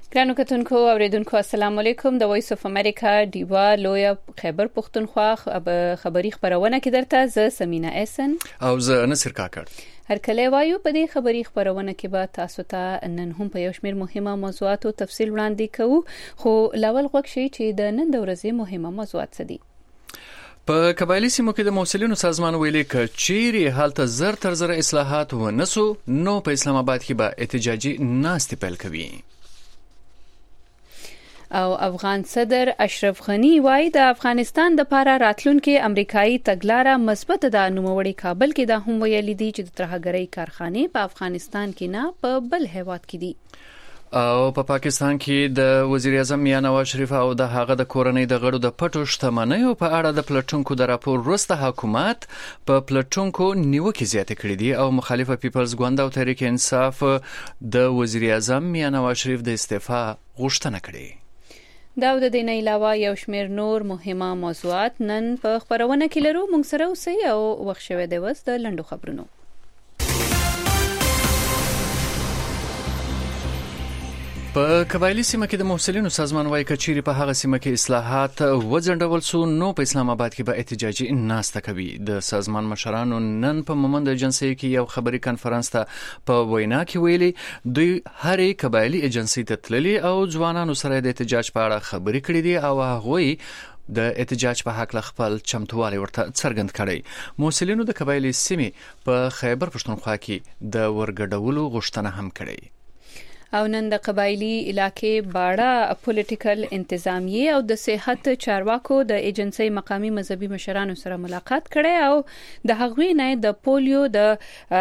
ګرانو کتونکو اوریدونکو السلام علیکم. د وایس اف امریکا دیوا لویا خیبر پختونخوا خبری خبرونه کې درته ز سمینا احسن او ز نصر کاکړ هر کله وایو په دې خبری خبرونه کې به تاسو ته نن هم په یو شمېر مهمه موضوعات او تفصیل وړاندې کوو، خو لاول غوښ شي چې د نن د ورځې مهمه موضوعات څه دي. په قبایلی سیمو کې د موصلینو سازمان ویلي ک چیرې حالت زر تر زر اصلاحات و نسو نو په اسلام آباد کې به احتجاجي ناستې پیل کوي. او افغان صدر اشرف غنی وایي د افغانستان د لپاره راتلونکي امریکایي تګلارې مثبت ده. نوموړي کابل کې دا هم ویلي دي چې د ترهګرۍ کارخانې په افغانستان کې نه په بل هیواد کې دي. او په پاکستان کې د وزیر اعظم میاں نواز شریف او د هغه د کورنۍ د غړو د پټو شتمنیو په اړه د پلټونکو د راپور وروسته حکومت په پلټونکو نیوکې زیاتې کړې دي او مخالفه پیپلز ګوند او تحریک انصاف د وزیر اعظم میاں نواز شریف د استعفا غوښتنه کړې. دا د دې نه علاوه یو شمېر نور مهمه موضوعات نن په خبرونه کې لرو. موږ سره اوسئ او وخت شوه د وس د لندو خبرونو. په قبایلی سیمه کې د موصلینو سازمان وايي چې چیرې په هغه سیمه کې اصلاحات وځنډول سو نو په اسلام آباد کې به احتجاجي ناسته کوي. د سازمان مشرانو نن په مومند ایجنسی کې یو خبري کانفرنس ته په وینا کې ویلي دوی هرې قبایلی ایجنسی ته تللي او ځوانانو سره د احتجاج په اړه خبري کړې دي او هغه د احتجاج په حق خپل چمتووالی ورته څرګند کړي. موصلینو د قبایلی سیمې په خیبر پښتونخوا کې د ورګډولو غوښتنه هم کړې. او نن د قبایلی علاقې باړه پولیټیکل انتظامیه او د صحت چارواکو د ایجنسی مقامی مذهبي مشرانو سره ملاقات کړي او د هغوی نه د پولیو د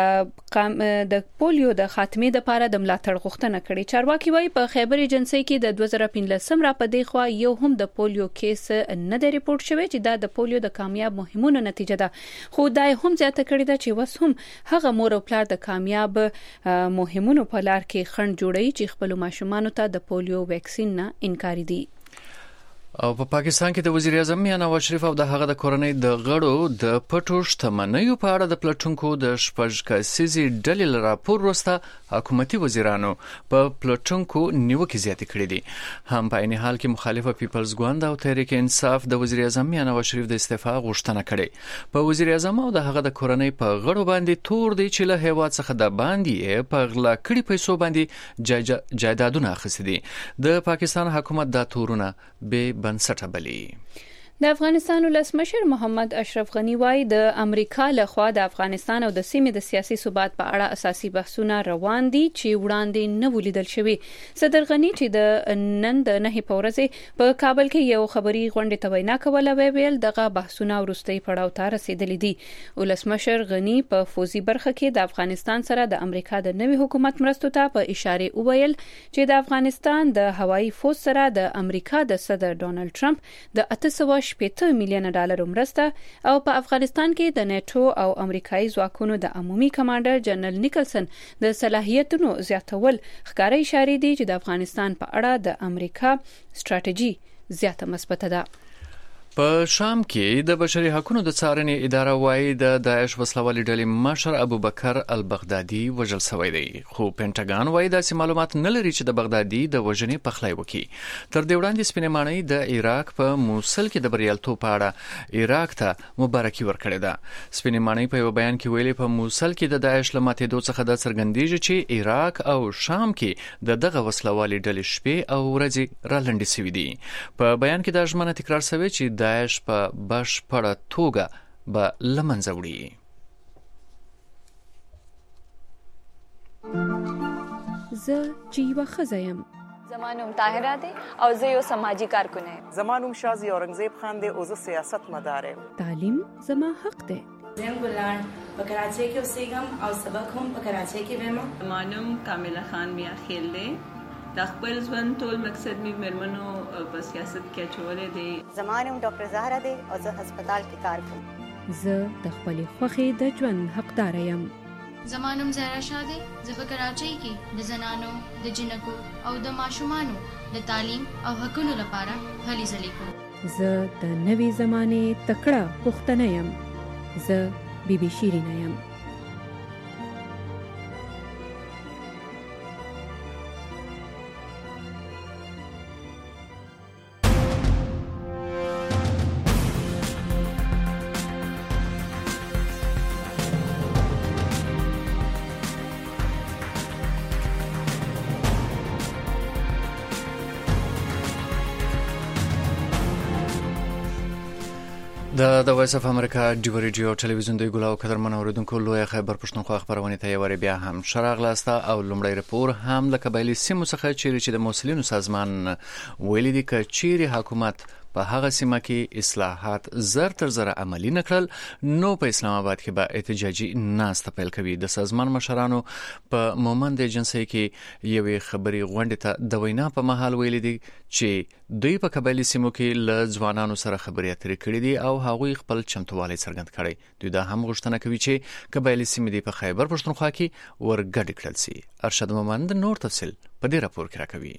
خاتمې لپاره د ملاتړ غوښتنه کړي. چارواکي وايي په خیبر ایجنسی کې د 2015 را پدې خو یو هم د پولیو کیس نه دی ریپورت شوی چې دا د پولیو د کامیاب مهمونو نتیجه ده، خو دا هم زیاته کړي ده چې وس هم هغه مور او پلار د کامیاب مهمونو په لار کې خنډ جوړ چې خپل ماشومانو ته د پولیو ویکسین نه انکار دي. او په پاکستان کې د وزیر اعظم میاں نواز شریف او د هغه د کورنۍ د غړو د پټو شتمنیو په اړه د پلټونکو د شپږ کسیزې ډلې راپور وروسته حکومتي وزیرانو په پلټونکو نیوکې زیاتې کړې دي. هم په عین حال کې مخالفه پیپلز ګوند او تحریک انصاف د وزیر اعظم میاں نواز شریف د استعفا غوښتنه کړې. په وزیر اعظم او د هغه د کورنۍ په غړو باندې تور دی چې له هیواد څخه د باندې په غلا کړي پیسو باندې جایدادونه اخیستي دي. د پاکستان حکومت دا تورونه به بنسټه بلی. د افغانستان ولسمشر محمد اشرف غنی وایي د امریکا لخوا د افغانستان او د سیمې د سیاسي ثبات په اړه اساسي بحثونه روان دي چې وړاندې نه ولیدل شوي. صدر غنی چې د نن د نه په ورځ په کابل کې یو خبري غونډه ته وینا کوله ویل دغه بحثونه ورستۍ پړاو ته رسیدلي دي. ولسمشر غنی په فوزي برخه کې د افغانستان سره د امریکا د نوي حکومت مرستو ته په اشاره وویل چې د افغانستان د هوایي فوج سره د امریکا د صدر ډونالد ټرمپ د 850 میلیون ډالر مرسته او په افغانستان کې د نیټو او امریکایي ځواکونو د عمومي کمانډر جنرال نیکلسن د صلاحیتونو زیاتول ښکارا اشاره دي چې د افغانستان په اړه د امریکا ستراتیژي زیاته مثبت ده. په شام کې د بشري حقوقو د څارنې اداره وايي د داعش وسلوالې ډلې مشر ابوبکر البغدادي وژل شوی دی، خو پینټاګان وايي داسې معلومات نه لري چې د بغدادي د وژنې پخلی وکړي. تر دې وړاندې سپینې ماڼۍ د عراق په موصل کې د بریالیتوب په اړه عراق ته مبارکي ورکړې ده. سپینې ماڼۍ په یو بیان کې ویلي په موصل کې د داعش له ماتېدو څخه د څرګندېږي چې عراق او شام کې دغه وسلوالې ډلې شپې او ورځې رالنډې شوي دي. په بیان کې دا ژمنه تکرار شوې چې داعش په بشپړه توګه به له منځه وړي. زه چې یوه ښځه یم. زما نوم طاهره دی او زه یو سماجي کارکونه یم. زما نوم شازي اورنګزیب خان دی او زه سیاست مدار یم. تعلیم زما حق دی. زم ګلان په کراچۍ کې اوسېږم او سبق هم په کراچۍ کې وایم. زما نوم کامله خان میا خیل دی. د خپل ژوند ټول مقصد می مرمنو په سیاست کې چولې دي. زما نوم ډاکټر زهرا دی او زه هسپتال کې کار کوم. زه د خپل خوښې د ژوند حقدار یم. زما نوم زهرا شاه دی. زه په کراچۍ کې د زنانو د جنکو او د ماشومانو د تعلیم او حقوقو لپاره هلې ځلې کوم. زه د نوې زمانې تکړه پښتنه یم. زه بیبي شیرینه یم. د وایس اف امریکا ډیو ریډیو ټلویزیون د ګلاو قدرمن اوریدونکو لوی خبر پښتونخوا خبرونه ته یوري بیا هم شراغ لاسته او لومړی رپور هم د قبایلی سیمو څخه چې د مسلمانانو سازمان ویلي دي چې چیرې حکومت په هغه سیمه کې اصلاحات زر تر زر عملی نکړل نو په اسلام آباد کې به احتجاجي ناسته پیل کوي. د سازمان مشرانو په مومند ایجنسی کې یوې خبري غونډې ته د وینا په محل ویلي دي چې دوی په قبایلی سیمو کې ل ځوانانو سره خبرې اترې کړې دي او هغوی خپل چمتووالی څرګند کړي. دوی دا هم غوښتنه کوي چې قبایلی سیمې دی په خیبر پښتونخوا کې ورګډ کړل شي. ارشد مومند نور تفصیل په دې راپور کې راکوي.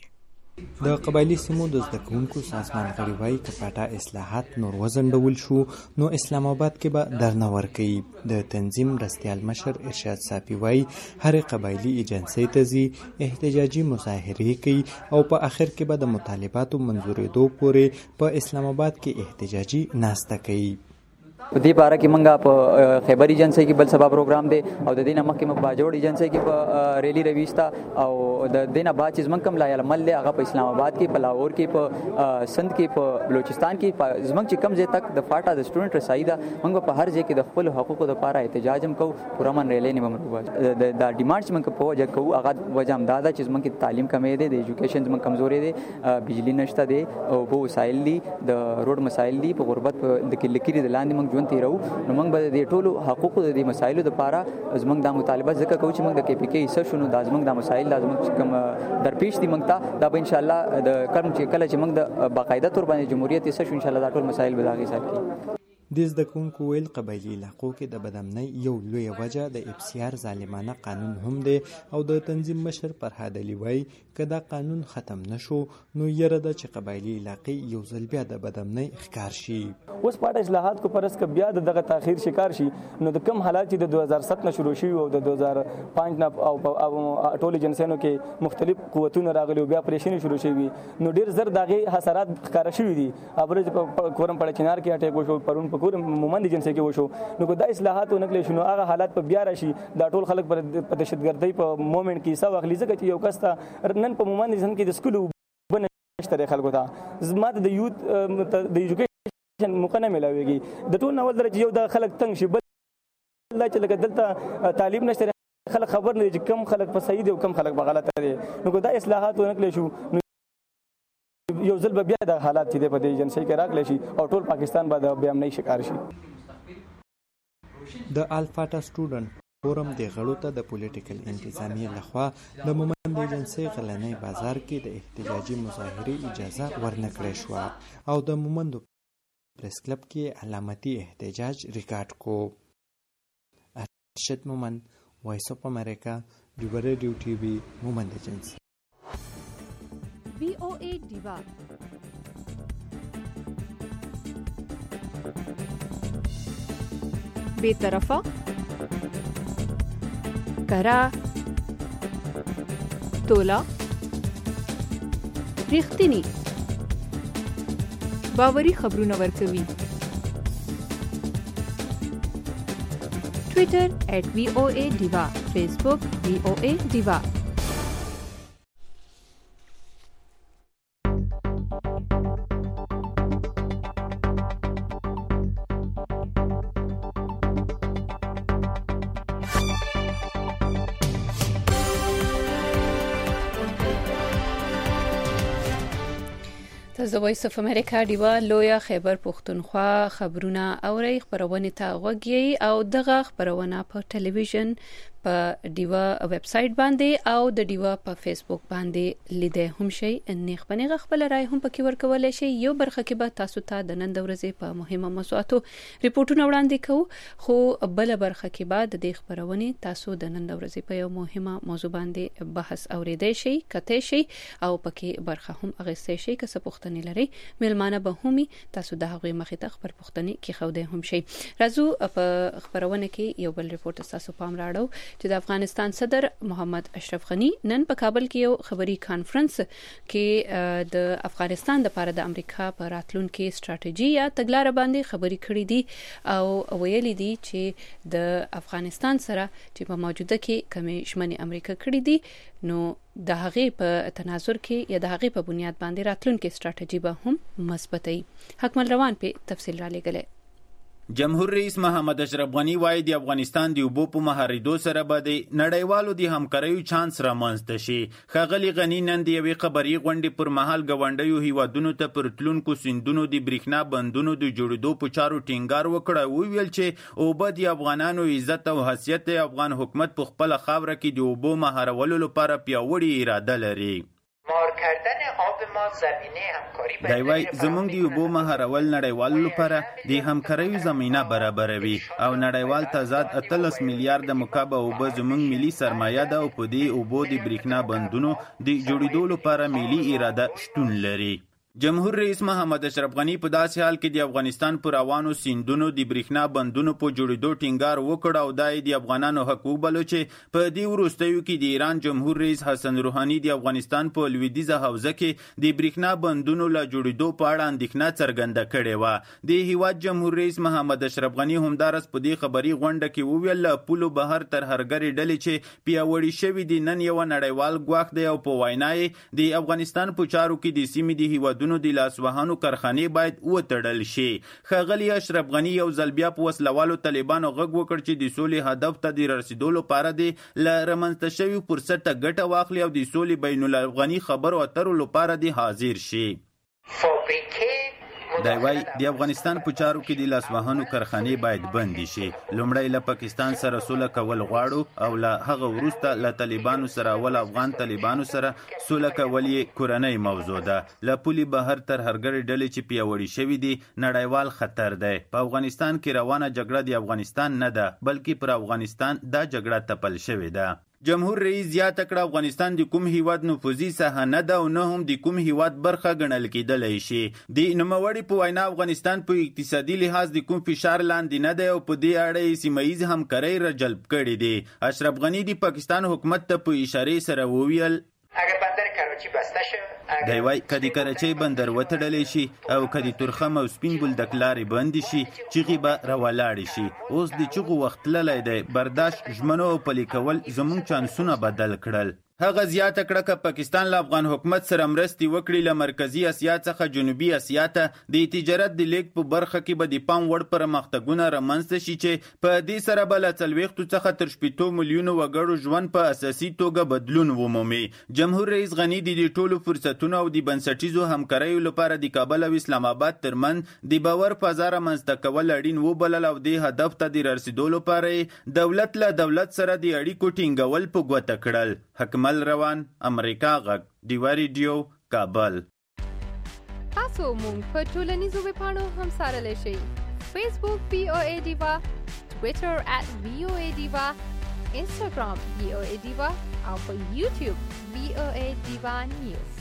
د قبایلی سیمو د زده کوونکو سازمان غړي وایي چې پټه اصلاحات نور وزنډول شو نو اسلام آباد کې به درنه ورکوي. د تنظیم مرستیال مشر ارشاد صافي وایي هر قبایلی ایجنسی ته ځي احتجاجي مظاهرې کوي او په اخر کې به د مطالباتو منظورېدو پورې په اسلام آباد کې احتجاجي ناسته کوي. په دې باره کې منګه په خیبر ایجنسی کې بل سبا پروګرام دی او د دینه مخکې مخ باجوړ ایجنسی کې په ریلی رويستا او د دینه بعد چې زمنګ کم لایل مل هغه په اسلام آباد کې په لاهور کې په سند کې په بلوچستان کې زمنګ چې کم ځای تک د فاټا د سټوډنټ رسایدا منګه په هر ځای کې د خپل حقوقو لپاره احتجاج هم کو پورا من ریلی نه ممرو د ډیمانډز منګه په وجه کو هغه وجه هم دادا چې زمنګ کې تعلیم کمې دي د ایجوکیشن زمنګ کمزوري دي بجلی نشته دي او بو وسایل دي د روډ مسایل دي په غربت د کلیکری د لاندې منګ ژوند تیرو نو موږ به د ټولو حقوقو د مسایلو لپاره زموږ د مطالبه ځکه کوو چې موږ د کې پی کې حصہ شونو د زموږ د مسایل د زموږ کوم درپېښ دي موږ ته دا به ان شاء الله د کله چې موږ د باقاعده تور باندې جمهوریت حصہ شو ان شاء الله دا ټول مسایل به دا غي ساتي. د زده کوونکو ویل قبایلی علاقو کې د بدامنۍ یو لوی وجه د افسیار ظالمانه قانون هم دی او د تنظیم مشر فرهاد علي وایي که دا قانون ختم نشو نو یره ده چې قبایلی علاقې یو ځل بیا د بدامنۍ ښکار شي. اوس پاټ اصلاحات کو پرس ک بیا دغه تاخير شکار شي نو د کم حالات چې د 2007 نه شروع شي او د 2005 نه او ټول ایجنسیانو کې مختلف قوتونه راغلي او بیا پریشنې شروع شوي نو ډیر زر دغه حسرات ښکار شوي دي. ابرج په کورم پړ چنار کې اٹیک وشو پرون کور مومند ایجنسی کې وشو نو کو دا اصلاحات ونکړي شنو هغه حالات په بیا راشي دا ټول خلک پر دهشتګردۍ په مومنت کې سو اخلي ځکه چې یو کس ته نن په مومند ایجنسی کې د سکول بنشتره خلکو ته زما د یوت د ایجوکیشن موقع نه ملاويږي د ټول نو درجه یو د خلک تنگ شي بل چې لکه دلته تعلیم نشته خلک خبر نه دي چې کم خلک په صحیح دي او کم خلک په غلطه دي نو کو دا اصلاحات ونکړي شو یو ځل بیا د حالات چې په دې ایجنسی کې راغلی شي او ټول پاکستان به د بیا امنۍ شکار شي. د الفاټا سټوډنټ فورم د غړو ته د پولیټیکل انتظامیه لخوا د مومند ایجنسی غلنۍ بازار کې د احتجاجي مظاهرې اجازه ورنکړې شو او د مومند پریس کلب کې علامتي احتجاج ریکارډ کو. ارشد مومند وایس اف امریکا ډیو ریډیو ټي وي مومند ایجنسی. VOA Diva بے طرفه کرا تولا رښتینی باوري خبرونه ورکوي. ټویټر @VOA Diva فیسبوک VOA Diva. د وایس اف امریکا ډیوا لویا خیبر پښتونخوا خبرونه اوري خبرونه ته وګورئ او دغه خبرونه په ټلویزیون په ډیوا ویب سټ باندې او د ډیوا په فیسبوک باندې لیدای هم شي. انیخ بنغه خپل رائے هم پکې ورکول شي. یو برخه کې به تاسو ته د نن د ورځې په مهمه موضوعاتو ریپورتونه وړاندې کوو خو بل برخه کې بعد د خبرونه تاسو د نن د ورځې په یو مهمه موضوع باندې بحث اوریدای شي کته شي او پکې برخه هم اغستې شي که څه پوښتنې لري ملمانه به همي تاسو د هغه مخې ته خبر پوښتنې کې خوده هم شي. راځو په خبرونه کې یو بل ریپورت تاسو پام راړو چې د افغانستان صدر محمد اشرف غنی نن په کابل کې یو خبري کانفرنس کې د افغانستان لپاره د امریکا په راتلونکو ستراتیژي یا تګلارې باندې خبري کړې دي او ویلي دي چې د افغانستان سره چې په موجوده کې کمې شمنې امریکا کړې دي نو د هغې په تناظر کې یا د هغې په بنیاد باندې راتلونکو ستراتیژي به هم مثبتي. حکمل روان په تفصیل را لګلې. جمهور رئیس محمد اشرف غنی وایي د افغانستان د اوبو په مهاریدو سره به د نړیوالو د همکاریو چانس رامنځته شي. ښاغلي غني نن د یوې خبري غونډې پر مهال ګاونډیو هیوادونو ته پر تلونکو سیندونو د برېښنا بندونو د جوړېدو په چارو ټینګار وکړ او وویل چې اوبه د افغانانو عزت او حیثیت دی. افغان حکومت په خپله خاوره کې د اوبو مهارولو لپاره پیاوړې اراده لري. دی وایي زموږ د اوبو مهارول نړیوالو لپاره د همکاریو زمینه برابروي او نړیوال تضاد 18 میلیارډ مکعب اوبه زموږ ملي سرمایه ده او په دې اوبو د برېښنا بندونو د جوړېدو لپاره ملي اراده شتون لري. جمهور رئیس محمد اشرف غنی په داسې حال کې د افغانستان پر روانو سیندونو د برېښنا بندونو په جوړېدو ټینګار وکړ او دا یې د افغانانو حق وبلو چې په دې وروستیو کې د ایران جمهور رئیس حسن روحاني د افغانستان په لویدیځه حوزه کې د برېښنا بندونو له جوړېدو په اړه اندېښنه څرګنده کړې وه. د هیواد جمهور رئیس محمد اشرف غنی همدارس په دې خبري غونډه کې وویل له پولو بهر ترهګرې ډلې چې پیاوړي شوي دي نن یو نړیوال ګواښ دی او په وینا یې د افغانستان په چارو کې د سیمې د هیوادونو د لاسوهانو کارخانې باید وتړل شي. ښاغلي اشرف غني یو ځل بیا په وسلوالو طالبانو غږ وکړ چې د سولې هدف ته د رسیدو لپاره د له رامنځته شوي فرصت ته ګټه واخلي او د سولې بین الافغاني خبرو اترو لپاره د حاضر شي. دی وایي د افغانستان په چارو کې د لاسوهانو کارخانې باید بندي شي. لومړی له پاکستان سره سوله کول غواړو او له هغه وروسته له طالبانو سره ول افغان طالبانو سره سوله کول یې کورنۍ موضوع ده. له پولې بهر ترهګرې ډلې چې پیاوړي شوي دي نړیوال خطر دی. په افغانستان کې روانه جګړه د افغانستان نه ده بلکې پر افغانستان دا جګړه تپل شوې ده. جمهور رئیس زیاته کړه افغانستان د کوم هیواد نفوذي ساحه نه ده او نه هم د کوم هیواد برخه ګڼل کېدلی شي. د نوموړي په وینا افغانستان په اقتصادي لحاظ د کوم فشار لاندې نه دی او په دې اړه یې سیمه ییز همکارۍ را جلب کړې دي. اشرف غني د پاکستان حکومت ته په اشارې سره وویل دی وایي که د کراچۍ بندر وتړلی شي او که د تورخم او سپین بولدک لارې بندې شي چغې به راولاړې شي. اوس د چغو وخت تللی دی. برداشت ژمنو او پلي کول زموږ چانسونه بدل کړل. هغه زیاته کړه که پاکستان له افغان حکومت سره مرستې وکړي له مرکزي اسیا څخه جنوبي اسیا ته د تجارت د لیږد په برخه کې به د پام وړ پرمختګونه رامنځته شي چې په دې سره به له 40 څخه تر 80 میلیونو وګړو ژوند په اساسي توګه بدلون ومومي. جمهور رئیس غني د دې ټولو فرصتونو او د بنسټیزو همکاریو لپاره د کابل او اسلام آباد ترمنځ د باور فضا رامنځته کول اړین وبلل او دې هدف ته د رسیدو لپاره دولت له دولت سره د اړیکو ټینګول په ګوته کړل. حکمل روان امریکا غږ ډیوا ریډیو کابل. تاسو مونږ په ټولنیزو ویبپاڼو هم سره شئ. فیسبوک VOA ډیوا، ټویټر @VOA ډیوا، انسټاګرام VOA ډیوا او په یوټیوب VOA ډیوا نیوز.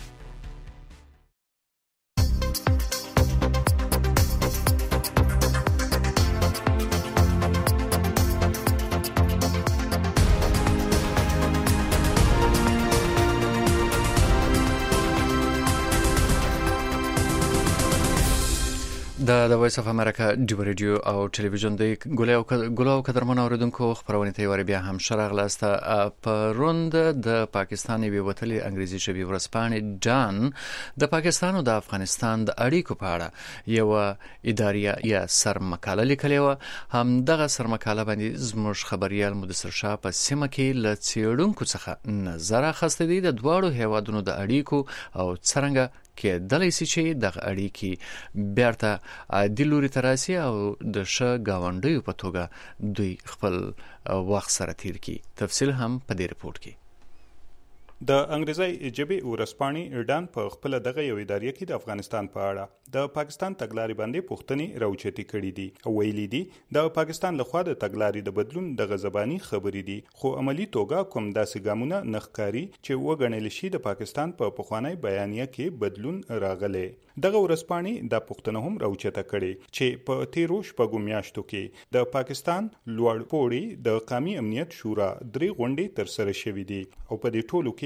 د وایس اف امریکا ډیو ریډیو او ټلویزیون د ګلاو قدرمن اوریدونکو خبرونه ته ور بیا هم شراغلاسته. په روند د پاکستان یو وتلی انګریزي شوی ورسپانې جان د پاکستان او د افغانستان د اړیکو په اړه یو اداري یا سرمقاله لیکلې و. هم دغه سرمقاله باندې زموږ خبريال مدثر شاه په سیمه کې ل څېړونکو څخه نظر اخیسته دي د دواړو هیوادونو د اړیکو او څرنګه کې دلې سي چې د اړیکې بیرته عادي لوري تراسي او د ښه گاونډیو په توګه دوی خپل وخت سره تیر کی. تفصیل هم په دې رپورت کې. د انګریزي ژبې ورسپانې ډان په خپل دغه یو ادارې کې د افغانستان په اړه د پاکستان تګلارې باندې پوښتنې راوچتي کړې دي او ویلي دي د پاکستان لخوا د تګلارې د بدلون د غزبانی خبرې دي خو عملی توګه کوم داسې ګامونه نخکاری چې وګڼل شي د پاکستان په پخوانی بیانیه کې بدلون راغلی. دغه ورسپانې د پوښتنه هم راوچته کړي چې په تیرو شپږو میاشتو کې د پاکستان لوړ پوړی د قومي امنیت شورا 3 غونډې تر سره شوې دي او په دې ټولو کې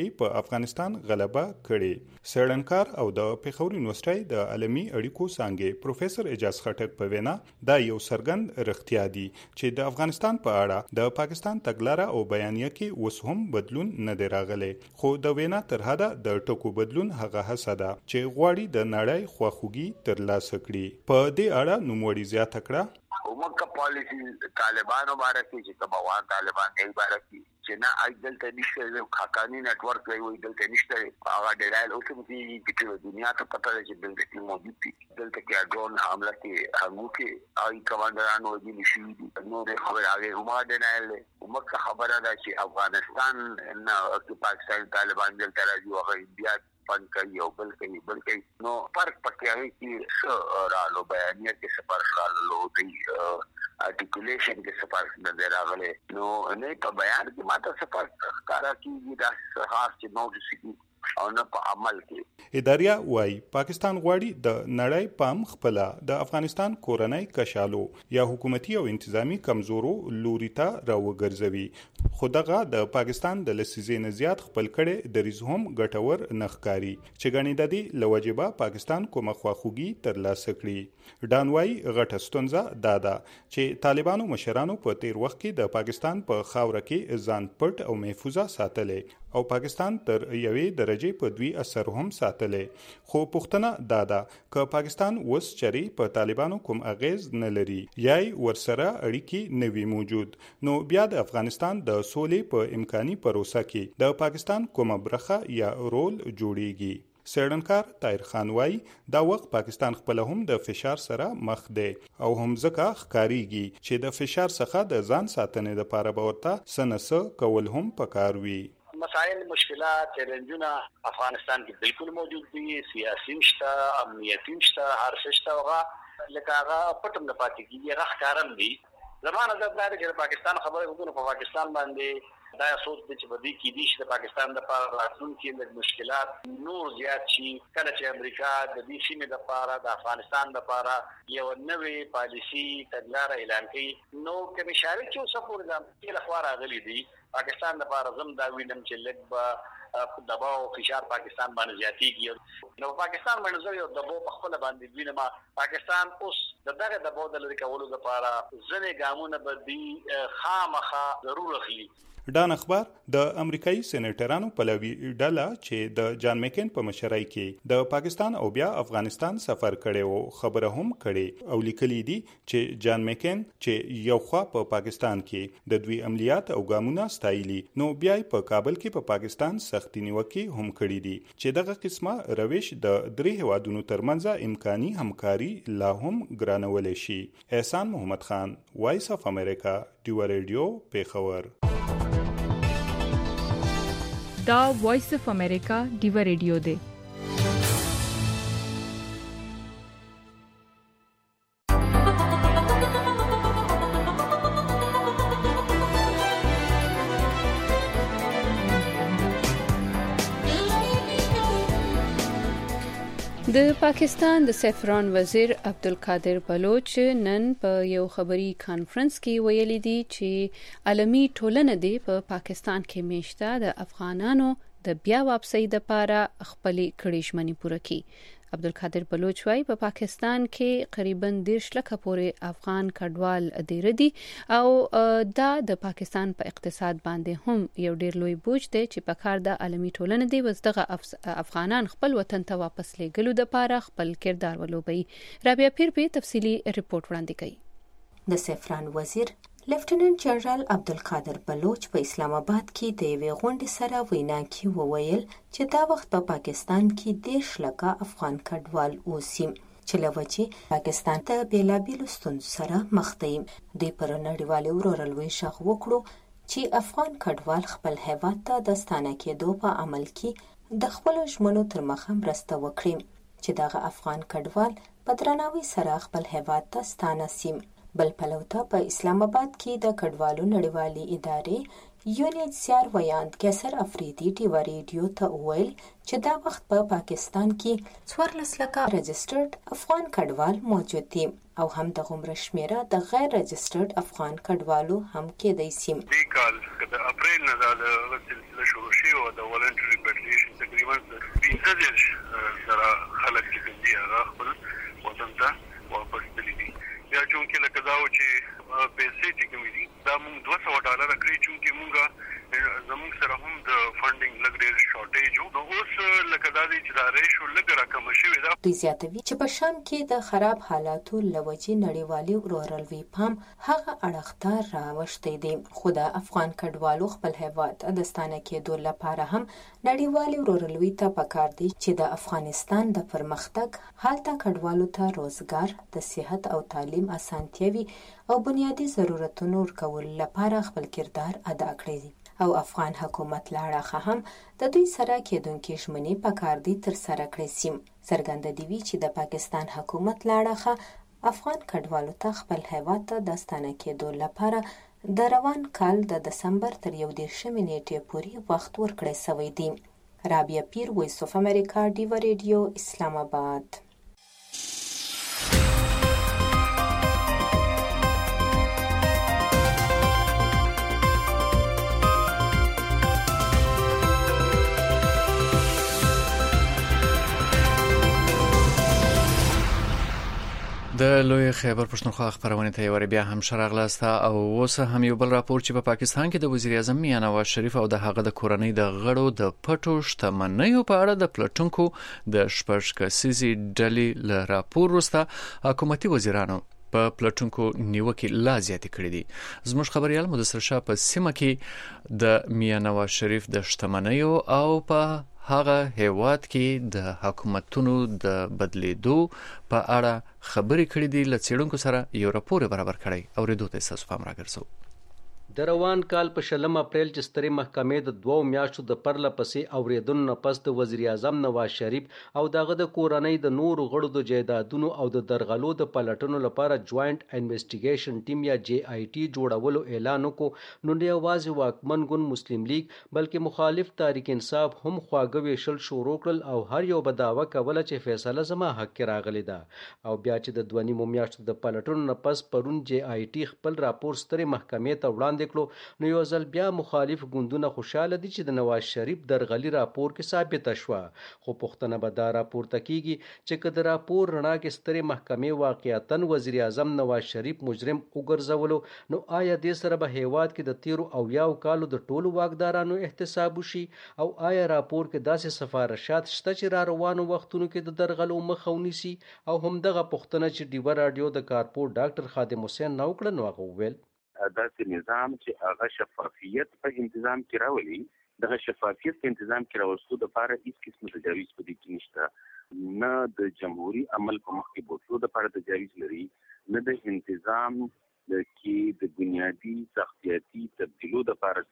کې په افغانستان غلبه کړې. سړنکار او د پیښور یونیورسيټي د عالمي اړیکو څانګې پروفیسور اجاز خټک په وینا دا یو څرګند رښتیا دی چې د افغانستان په اړه د پاکستان تګلاره او بیانیه کې اوس هم بدلون نه دی راغلی، خو د وینا تر حده د ټکو بدلون هغه هڅه ده چې غواړي د نړۍ خواخوږي ترلاسه کړي. په دې اړه نوموړي زیاته کړه ومکه پالیسی طالبانو بارکه چې تبوان طالبان یې بارکه چې نه ایدل ته نشته خاکانی نت ورک وي دلته نشته هغه ډیرایل اوس هم چې دنیا ته پته ده چې دلته موجود دي دلته کې ډرون حمله کې هغه کې آی کمانډرانو دي نشي نو د خبر هغه هم ډیرایل ومکه خبره ده چې افغانستان نه پاکستان طالبان دلته راځي او انډیا پن کوي او بل کوي نو فرق پکې هغه کې رالو بیانیه کې سفر رالو دی ارټیکولیشن کې سفر نه راغله نو نه په بیان کې ماته سفر کارا کیږي دا خاص چې نو دي او نه په عمل کې. اداریا وايي پاکستان غواړي د نړۍ پام خپل د افغانستان کورنۍ کشالو یا حکومتي او انتظامی کمزورو لوري ته راوګرځوي، خو دغه د پاکستان د لسیزې نه زیات خپل کړي د ریزهم ګټور نخکاری چې غني د دې لوجبه پاکستان کومه خواخوږي ترلاسه کړي. ډانوای غټه ستونزه دادا چې طالبانو مشرانو په تیر وخت کې د پاکستان په خاوره کې ځان پټ او محفوظه ساتلې او پاکستان تر یوې درجه په دوی اثر هم ساتلې، خو پښتنه دادا ک پاکستان وس چری په طالبانو کوم اغیز نه لري یا ورسره اړیکی نوي موجود، نو بیا د افغانستان د سولې په امکاني پروسه کې د پاکستان کومه برخه یا رول جوړیږي. سړنکار طاهر خان وايي دا وخت پاکستان خپل هم د فشار سره مخ دی او هم ځکه ښکاریږي چې د فشار څخه د ځان ساتنې لپاره به ورته سنسه کول هم پکار وي. مسائل مشکلات چیلنجونه افغانستان کې بالکل موجود دي، سیاسي مشته امنیتي مشته هر څه شته هغه لکه هغه پټم نه پاتې کیږي هغه ښکارم دي. زمانه د پاکستان خبره وکړو په پاکستان باندې دا سوچ د چې بدی کې دي چې پاکستان د لپاره راتلونکي د مشکلات نور زیات شي کله چې امریکا د دې سیمې لپاره د افغانستان لپاره یو نوې پالیسی تګلاره اعلان کړي نو کوم اشاره چې اوس په نظام کې لخوا راغلي دي پاکستان لپاره زم دا وینم چې لږ دباو فشار پاکستان باندې زیاتیږي نو پاکستان باندې یو دباو په خپل باندې وینم پاکستان اوس دغه دباو د لری کولو لپاره ځنې ګامونه بدی خامخا ضرور اخلي. ډان اخبار د امریکایي سېنیټرانو پلوي ډله چې د جان میکن په مشرۍ کې د پاکستان او بیا افغانستان سفر کړي او خبره هم کړي او لیکلي دي چې جان میکن چې یو خوا په پاکستان کې د دوی عملیات او ګامونه ستایلي نو بیا په کابل کې په پاکستان سختي نیوکه هم کړي دي چې دغه قسمه روش د درې هوادونو ترمنځ امکاني همکاري لا هم ګرانول شي. احسان محمد خان، وایس اف امریکا، ډیو ریډیو، پیښور. دا وایس اف امریکا ډیو ریډیو دی. د پاکستان د سفران وزیر عبدالقادر بلوچ نن په یو خبري کانفرنس کې ویلي دي چې عالمي ټولنه دی په پاکستان کې میشته د افغانانو د بیا واپسۍ لپاره خپل کړي ژمنې پوره کړي. عبدالقادر بلوچ وايي په پاکستان کې تقریبا 10 لکه پورې افغان کډوال ډیر دي او دا د پاکستان په اقتصاد باندې هم یو ډیر لوی بوج دی چې په کار د عالمي ټولنې دی وسدغه افغانان خپل وطن ته واپس لېږلو لپاره خپل کردار ولوبي. رابعه پیر په تفصيلي ریپورت وړاندې کوي. د سفران وزیر لیفټیننټ جنرال عبدالقادر بلوچ په اسلام آباد کې د یوې غونډې سره وینا کې وویل چې دا وخت په پاکستان کې 10 لکه افغان کډوال اوسي چې لوجه پاکستان ته بیلابیل ستونزو سره مخ دي. دوی پر نړیوالې ورورلوي شغ وکړو چې افغان کډوال خپل هیواد ته د ستانه کېدو په عمل کې د خپل ژمنو تر مخه مرسته وکړي چې دغه افغان کډوال په درناوي سره خپل هیواد ته ستانه سي. بل پلوته په اسلام آباد کې د کډوالو نړیوالې ادارې UNHCR ویاند کیسر افریدي ټیوا ریډیو ته وویل چې دا وخت په پاکستان کې 14 لکه رجسټرډ افغان کډوال موجود دي او هم د غومره شمیره د غیر رجسټرډ افغان کډوالو هم کېدای شي. د کال د اپریل نه د سلسله شروع شي او د ولنټری ریپاټریشن تقریبا 15 زره خلک چې دي هغه خپل وطن ته واپس تللي دي. یا چونکې لکه دا و چې پیسې چې کومې دي دا موږ $200 کړی چونکې موږ زموږ سره هم د فنډینګ لږ ډېر شارټیج و. نو اوس لکه دا دی چې دا ریشو لږ راکمه شوې ده. دوی زیاتوي چې په شام کې د خراب حالاتو له وجې نړیوالي ورورولوي پام هغه اړخ ته راوښتی دی، خو د افغان کډوالو خپل هیواد د ستانه کېدو لپاره هم نړیوالي ورورولوي ته پکار دی چې د افغانستان د پرمختګ هلته کډوالو ته روزګار، د صحت او تعلیم اسانتیاوي او بنیادی ضرورتونو ورکولو لپاره خپل کردار ادا کړی دی او افغان حکومت له اړخه هم د دوی سره کېدونکې ژمنې پکار دي ترسره کړای شي. څرګنده دي چې د پاکستان حکومت له اړخه افغان کډوالو ته خپل هیواد ته د ستانه کېدو لپاره د روان کال د دسمبر تر 11 نیټې پورې وخت ورکړی شوی دی. رابعه پیر، وایس اف امریکا، ډیوا ریډیو، اسلام آباد. د لوی خیبر پښتونخوا خبرونه ته یو بیا هم شراغلاسته او اوس هم یو بل راپور چې په پاکستان کې د وزیر اعظم میاں نواز شریف او د هغه د کورنۍ د غړو د پټو شتمنیو په اړه د پلټونکو د شپږ کسیزې ډلې له راپور وروسته حکومتي وزیرانو په پلټونکو نیوکې لا زیاتې کړې دي. زموږ خبريال مدثر شاه په سیمه کې د میاں نواز شریف د شتمنیو او په هغه هیواد کې د حکومتونو د بدلیدو په اړه خبرې کړې دي. له څېړونکو سره یو راپور برابر کړی او ریدو ته تاسو پام راګرځو. د روان کال په 20 اپریل چې سترې محکمې د 2 میاشتو د پرله پسې اوریدونو نه پس د وزیر اعظم نواز شریف او دغه د کورنۍ د نورو غړو د جایدادونو او د درغلو د پلټنو لپاره جوائنٹ انویسټیګیشن ټیم یا JIT جوړولو اعلان وکړ، نو نه یوازې واکمن ګوند مسلم لیگ بلکې مخالف تحریک انصاف هم خواږه ویشل شروع کړل او هر یو به دعوه کوله چې فیصله زما حق کې راغلی ده. او بیا چې د 2 میاشتو د پلټنو نه پس پرون JIT خپل راپور سترې محکمې ته وړاندې کړو، نو یو ځل بیا مخالف ګوندونه خوشاله دي چې د نواز شریف درغلي راپور کې ثابته شوه. خو پوښتنه به دا راپورته کیږي چې که د راپور رڼا کې سترې محکمې واقعیتاً وزیر اعظم نواز شریف مجرم وګرځولو، نو آیا دې سره به هیواد کې د 13 کالو د ټولو واکدارانو احتساب وشي؟ او آیا راپور کې داسې سفارشات شته چې را روانو وختونو کې د درغلو مخه ونیسي؟ او همدغه پوښتنه چې ډیوا راډیو د کارپور ډاکټر خادم حسین نو کړه، نو هغه وویل داسې نظام چې هغه شفافیت په تنظیم کې راولي، دغه شفافیت په تنظیم کې راوستو د لپاره هیڅ قسم تجاویز په دې کې نشته، نه د جمهوریت عمل په مخ کې بوتلو د لپاره تجاویز لري، نه د تنظیم کې د بنیادی سختیاتي تبدیلو د لپاره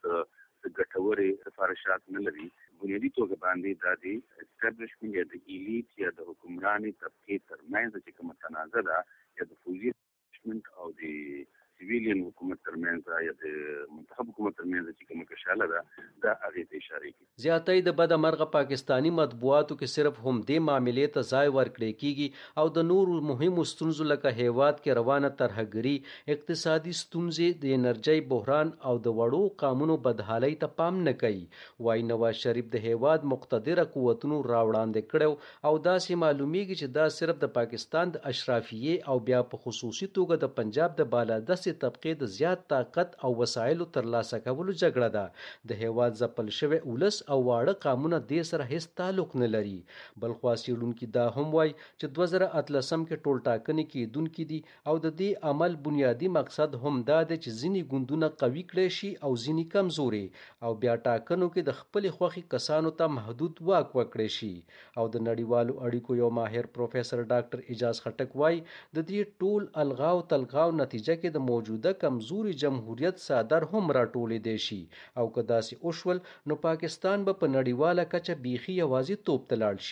ګټورې سفارشات نه لري. بنیادی توګه باندې د اسټابلیشمنت یا د ایلیټ یا د حکمراني طبقې ترمنځ چې کومه تنازع ده یا د فوزي او د سیویلین حکومت ترمنځ یا د منتخب حکومت ترمنځ چې کومه کشاله ده دا هغه ته اشاره کوي. زیاتې د بد مرغه پاکستانی مطبوعاتو کې صرف هم دې معاملې ته ځای ورکړی کیږي او د نورو مهمو ستونزو لکه هیواد کې روانه ترهګري، اقتصادي ستونزې، د انرژي بحران او د وړو قانونو بدحالۍ ته پام نه کوي. وای نواز شریف د هیواد مقتدره قوتونو راوړاندې کړو او داسې معلومیږي چې دا صرف د پاکستان د اشرافیه او بیا په خصوصي توګه د پنجاب د بالادستې طبقې د زیات طاقت او وسایلو ترلاسه کولو جګړه ده. د هیواد ځپل شوی ولس او واړه قامونه دې سره هیڅ تعلق نه لري. بل خوا څېړونکي دا هم وایي چې 2013 کې ټول ټاکنې کېدونکې دي او د دې عمل بنیادی مقصد هم دا دی چې ځینې ګوندونه قوي کړی شي او ځینې کمزوري او بیا ټاکنو کې د خپلې خوښې کسانو ته محدود واک ورکړی شي. او د نړیوالو اړیکو یو ماهر پروفیسر ډاکټر اعجاز خټک وایي د دې ټول الغاو تلغاو نتیجه کې د موجوده کمزوري جمهوریت صادر هم راټولې دی شي او که داسې وشول نو پاکستان به په نړیواله کچه بیخي یوازې توپ ته لاړ شي.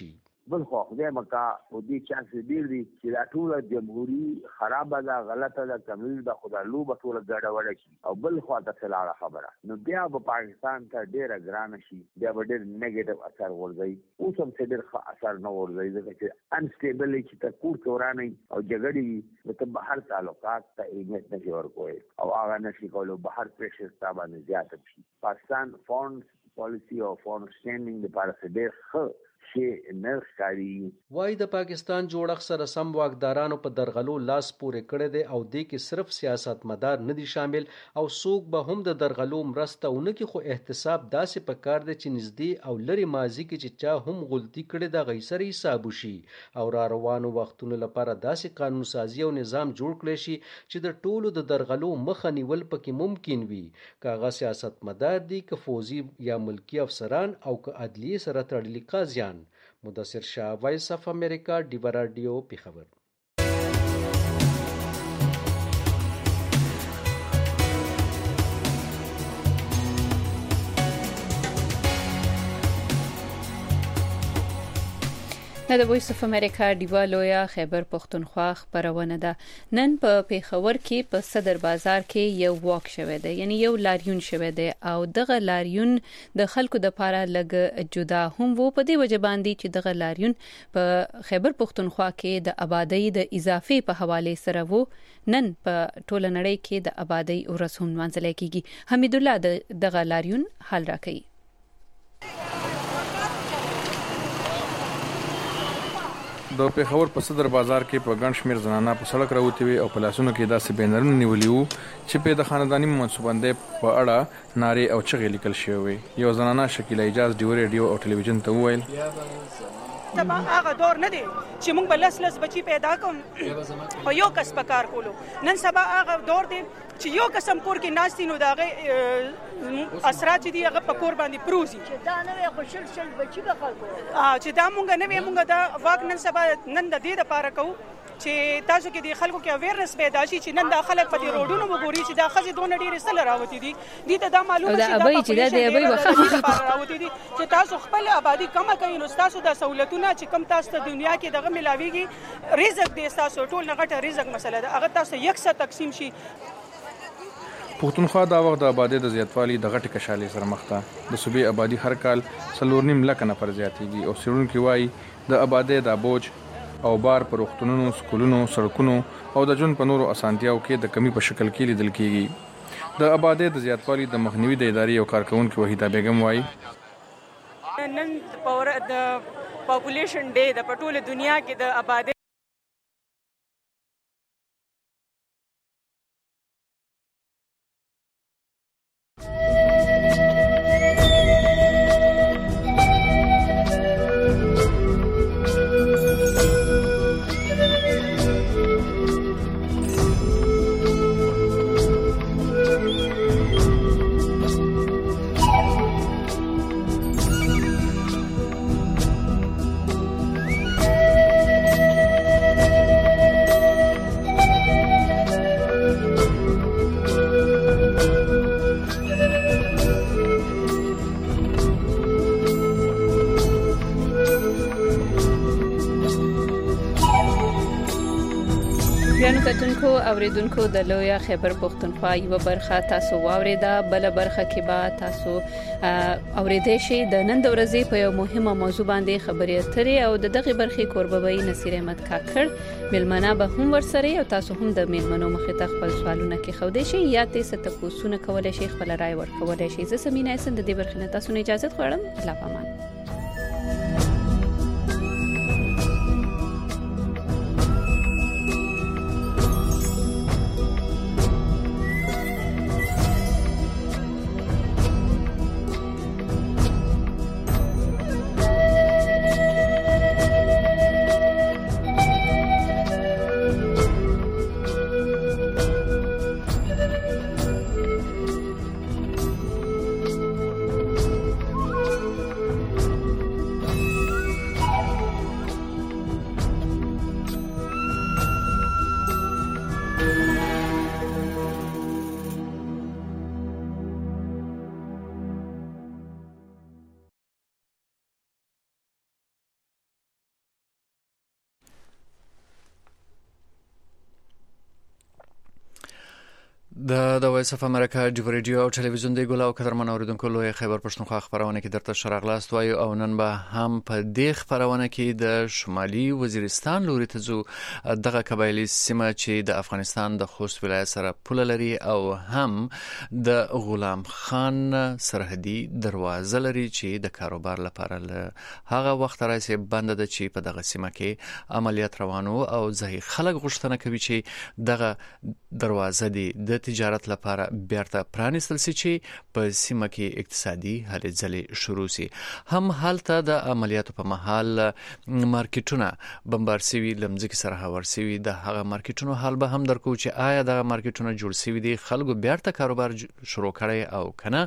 بل خو خدای مکا او دې چانس ډیر دی چې دا ټول جمهوریت خراب ده غلطه ده کمیل ده خدای لوبه ټول ګډه وډه شي او بل خو ته سلاله خبره نو بیا په پاکستان ته ډیر ګران شي بیا به ډیر نیگیټیو اثر ورځي او سم څه ډیر ښه اثر نه ورځي ځکه چې انسټیبل چې ته کور کورانه او جګړې د بهر تعلقات ته اهمیت نشي ورکوي او هغه نشي کولای بهر پریشر تابانه زیات شي پاکستان فونډ پالیسی او فونډ سټینډینګ لپاره ډیر ښه شي نرخاري وای د پاکستان جوړښت سره سم واکدارانو په درغلو لاس پورې کړی دی او دې کې صرف سیاستمدار نه دي شامل او څوک به هم د درغلو مرسته ونه کې خو احتساب داسې پکار دی چې نږدې او لري ماضي کې چې چا هم غلطي کړې ده هغې سره حساب وشي او را روانو وختونو لپاره داسې قانون سازي او نظام جوړ کړی شي چې د ټولو د درغلو مخه نیول پکې ممکن وي که هغه سیاستمدار دي که فوزي یا ملکي افسران او که عدلیې سره تړلي قاضیان. مدثر شاه، وایس اف امریکا، ډیوا رادیو، پیښور. د وایس اف امریکا ډیوا لویا خیبر پختونخوا خبرونه ده. نن په پیښور کې په صدر بازار کې یو واک شوه دی، یعنی یو لاریون شوه دی او دغه لاریون د خلکو د پاره لګ جدا هم وو په دې وجه باندې چې دغه لاریون په خیبر پختونخوا کې د آبادی د اضافي په حواله سره وو. نن په ټوله نړۍ کې د آبادی ورځ هم منځل کېږي. حمید الله دغه لاریون حل راکړي. د پیښور په صدر بازار کې په ګڼ شمېر زنانه په سړک راوتې وې او په لاسونو کې داسې بینرونه نیولي وو چې په د خانداني منصوبندۍ په اړه نارې او چغې لیکل شوې وې. یو زنانه شکیله اجاز ډیو ریډیو او ټلویزیون ته وویل تبا هغه دور نه دی چې موږ بلس لس بچي پیدا کوم او یو کس په کار کولو. نن سبا هغه دور دی چې یو قسم کور کې ناستي نو داغه اثرات دي هغه په کور باندې پروزي چې دا نه خوشل شل بچي به خلکو چې دا مونږ نه مونږ دا واک نن سبا نن د دې لپاره کوو چې تاسو کې د خلکو کې اویرنس پیدا شي چې نن دا خلک په دې روډونو وګوري چې دا خزي دونه ډېر سره راوتی دي دې ته دا معلومه شي دا چې دا ابي وخت راوتی دي چې تاسو خپل آبادی کم کوي نو تاسو د سہولتونو چې کم تاسو ته دنیا کې دغه ملاويږي رزق دې تاسو ټول نه غټه رزق مسله ده هغه تاسو یکسر تقسیم شي. پښتونخوا دا وخت د آبادی د زیاتوالي د غټ کشالې سره مخ ده. د صوبې آبادی هر کال 4.5 لک نفر زیاتېږي او څېړونکي وایي د آبادی د بوج او بار پر روغتونونو، سکولونو، سړکونو او د ژوند په نورو اسانتیاو کې د کمی په شکل کې لیدل کېږي. د آبادی د زیاتوالي د مخنیوي د ادارې یو کارکونکي وحیده بیگم وایي نن د پاپولیشن ډے د ټوله دنیا کې د آبادی اوریدونکو د لویا خیبر پختونخوا یو برخه تاسو واوریدا، بل برخه کې به تاسو اوریدې شي د نن د ورځې په یو مهمه موضوع باندې خبرې اترې او دغه برخې کوربوي نصیر احمد کاکړ ملمنه به هم ورسره او تاسو هم د ملمنو مخې ته خپل سوالونه کې خو دې شي یا تاسو ته پوښتنه کولای شئ خپل رائے ورکولای شئ. زه سمینه سند د برخې نه تاسو نه اجازه غواړم. الله پامان. د وایس اف امریکا د ریډیو او ټلویزیون دی ګل او قدرمن اوریدونکو لوی خیبر پښتونخوا خبرونه کې درته شراغلاست وایو او نن به هم په دې خبرونه کې د شمالي وزیرستان لوري ته ځو. دغه قبایلی سیمه چې د افغانستان د خوست ولایت سره پوله لري او هم د غلام خان سرحدي دروازه لري چې د کاروبار لپاره له هغه وخت راځي بند ده چې په دغه سیمه کې عملیات روانو او ځای خلک غوښتنه کوي چې دغه دروازه د تجارت لپاره بیرته پرانیستل شي چې په سیمه کې اقتصادي هلې ځلې شروع شي. هم حالته د عملیاتو په مهال مارکیټونه بمبار شوي لمځکې سره هوار شوي. د هغه مارکیټونو حال به هم درکو چې آیا د مارکیټونو جوړ شوي دي، خلکو بیرته کاروبار شروع کړي او کنه.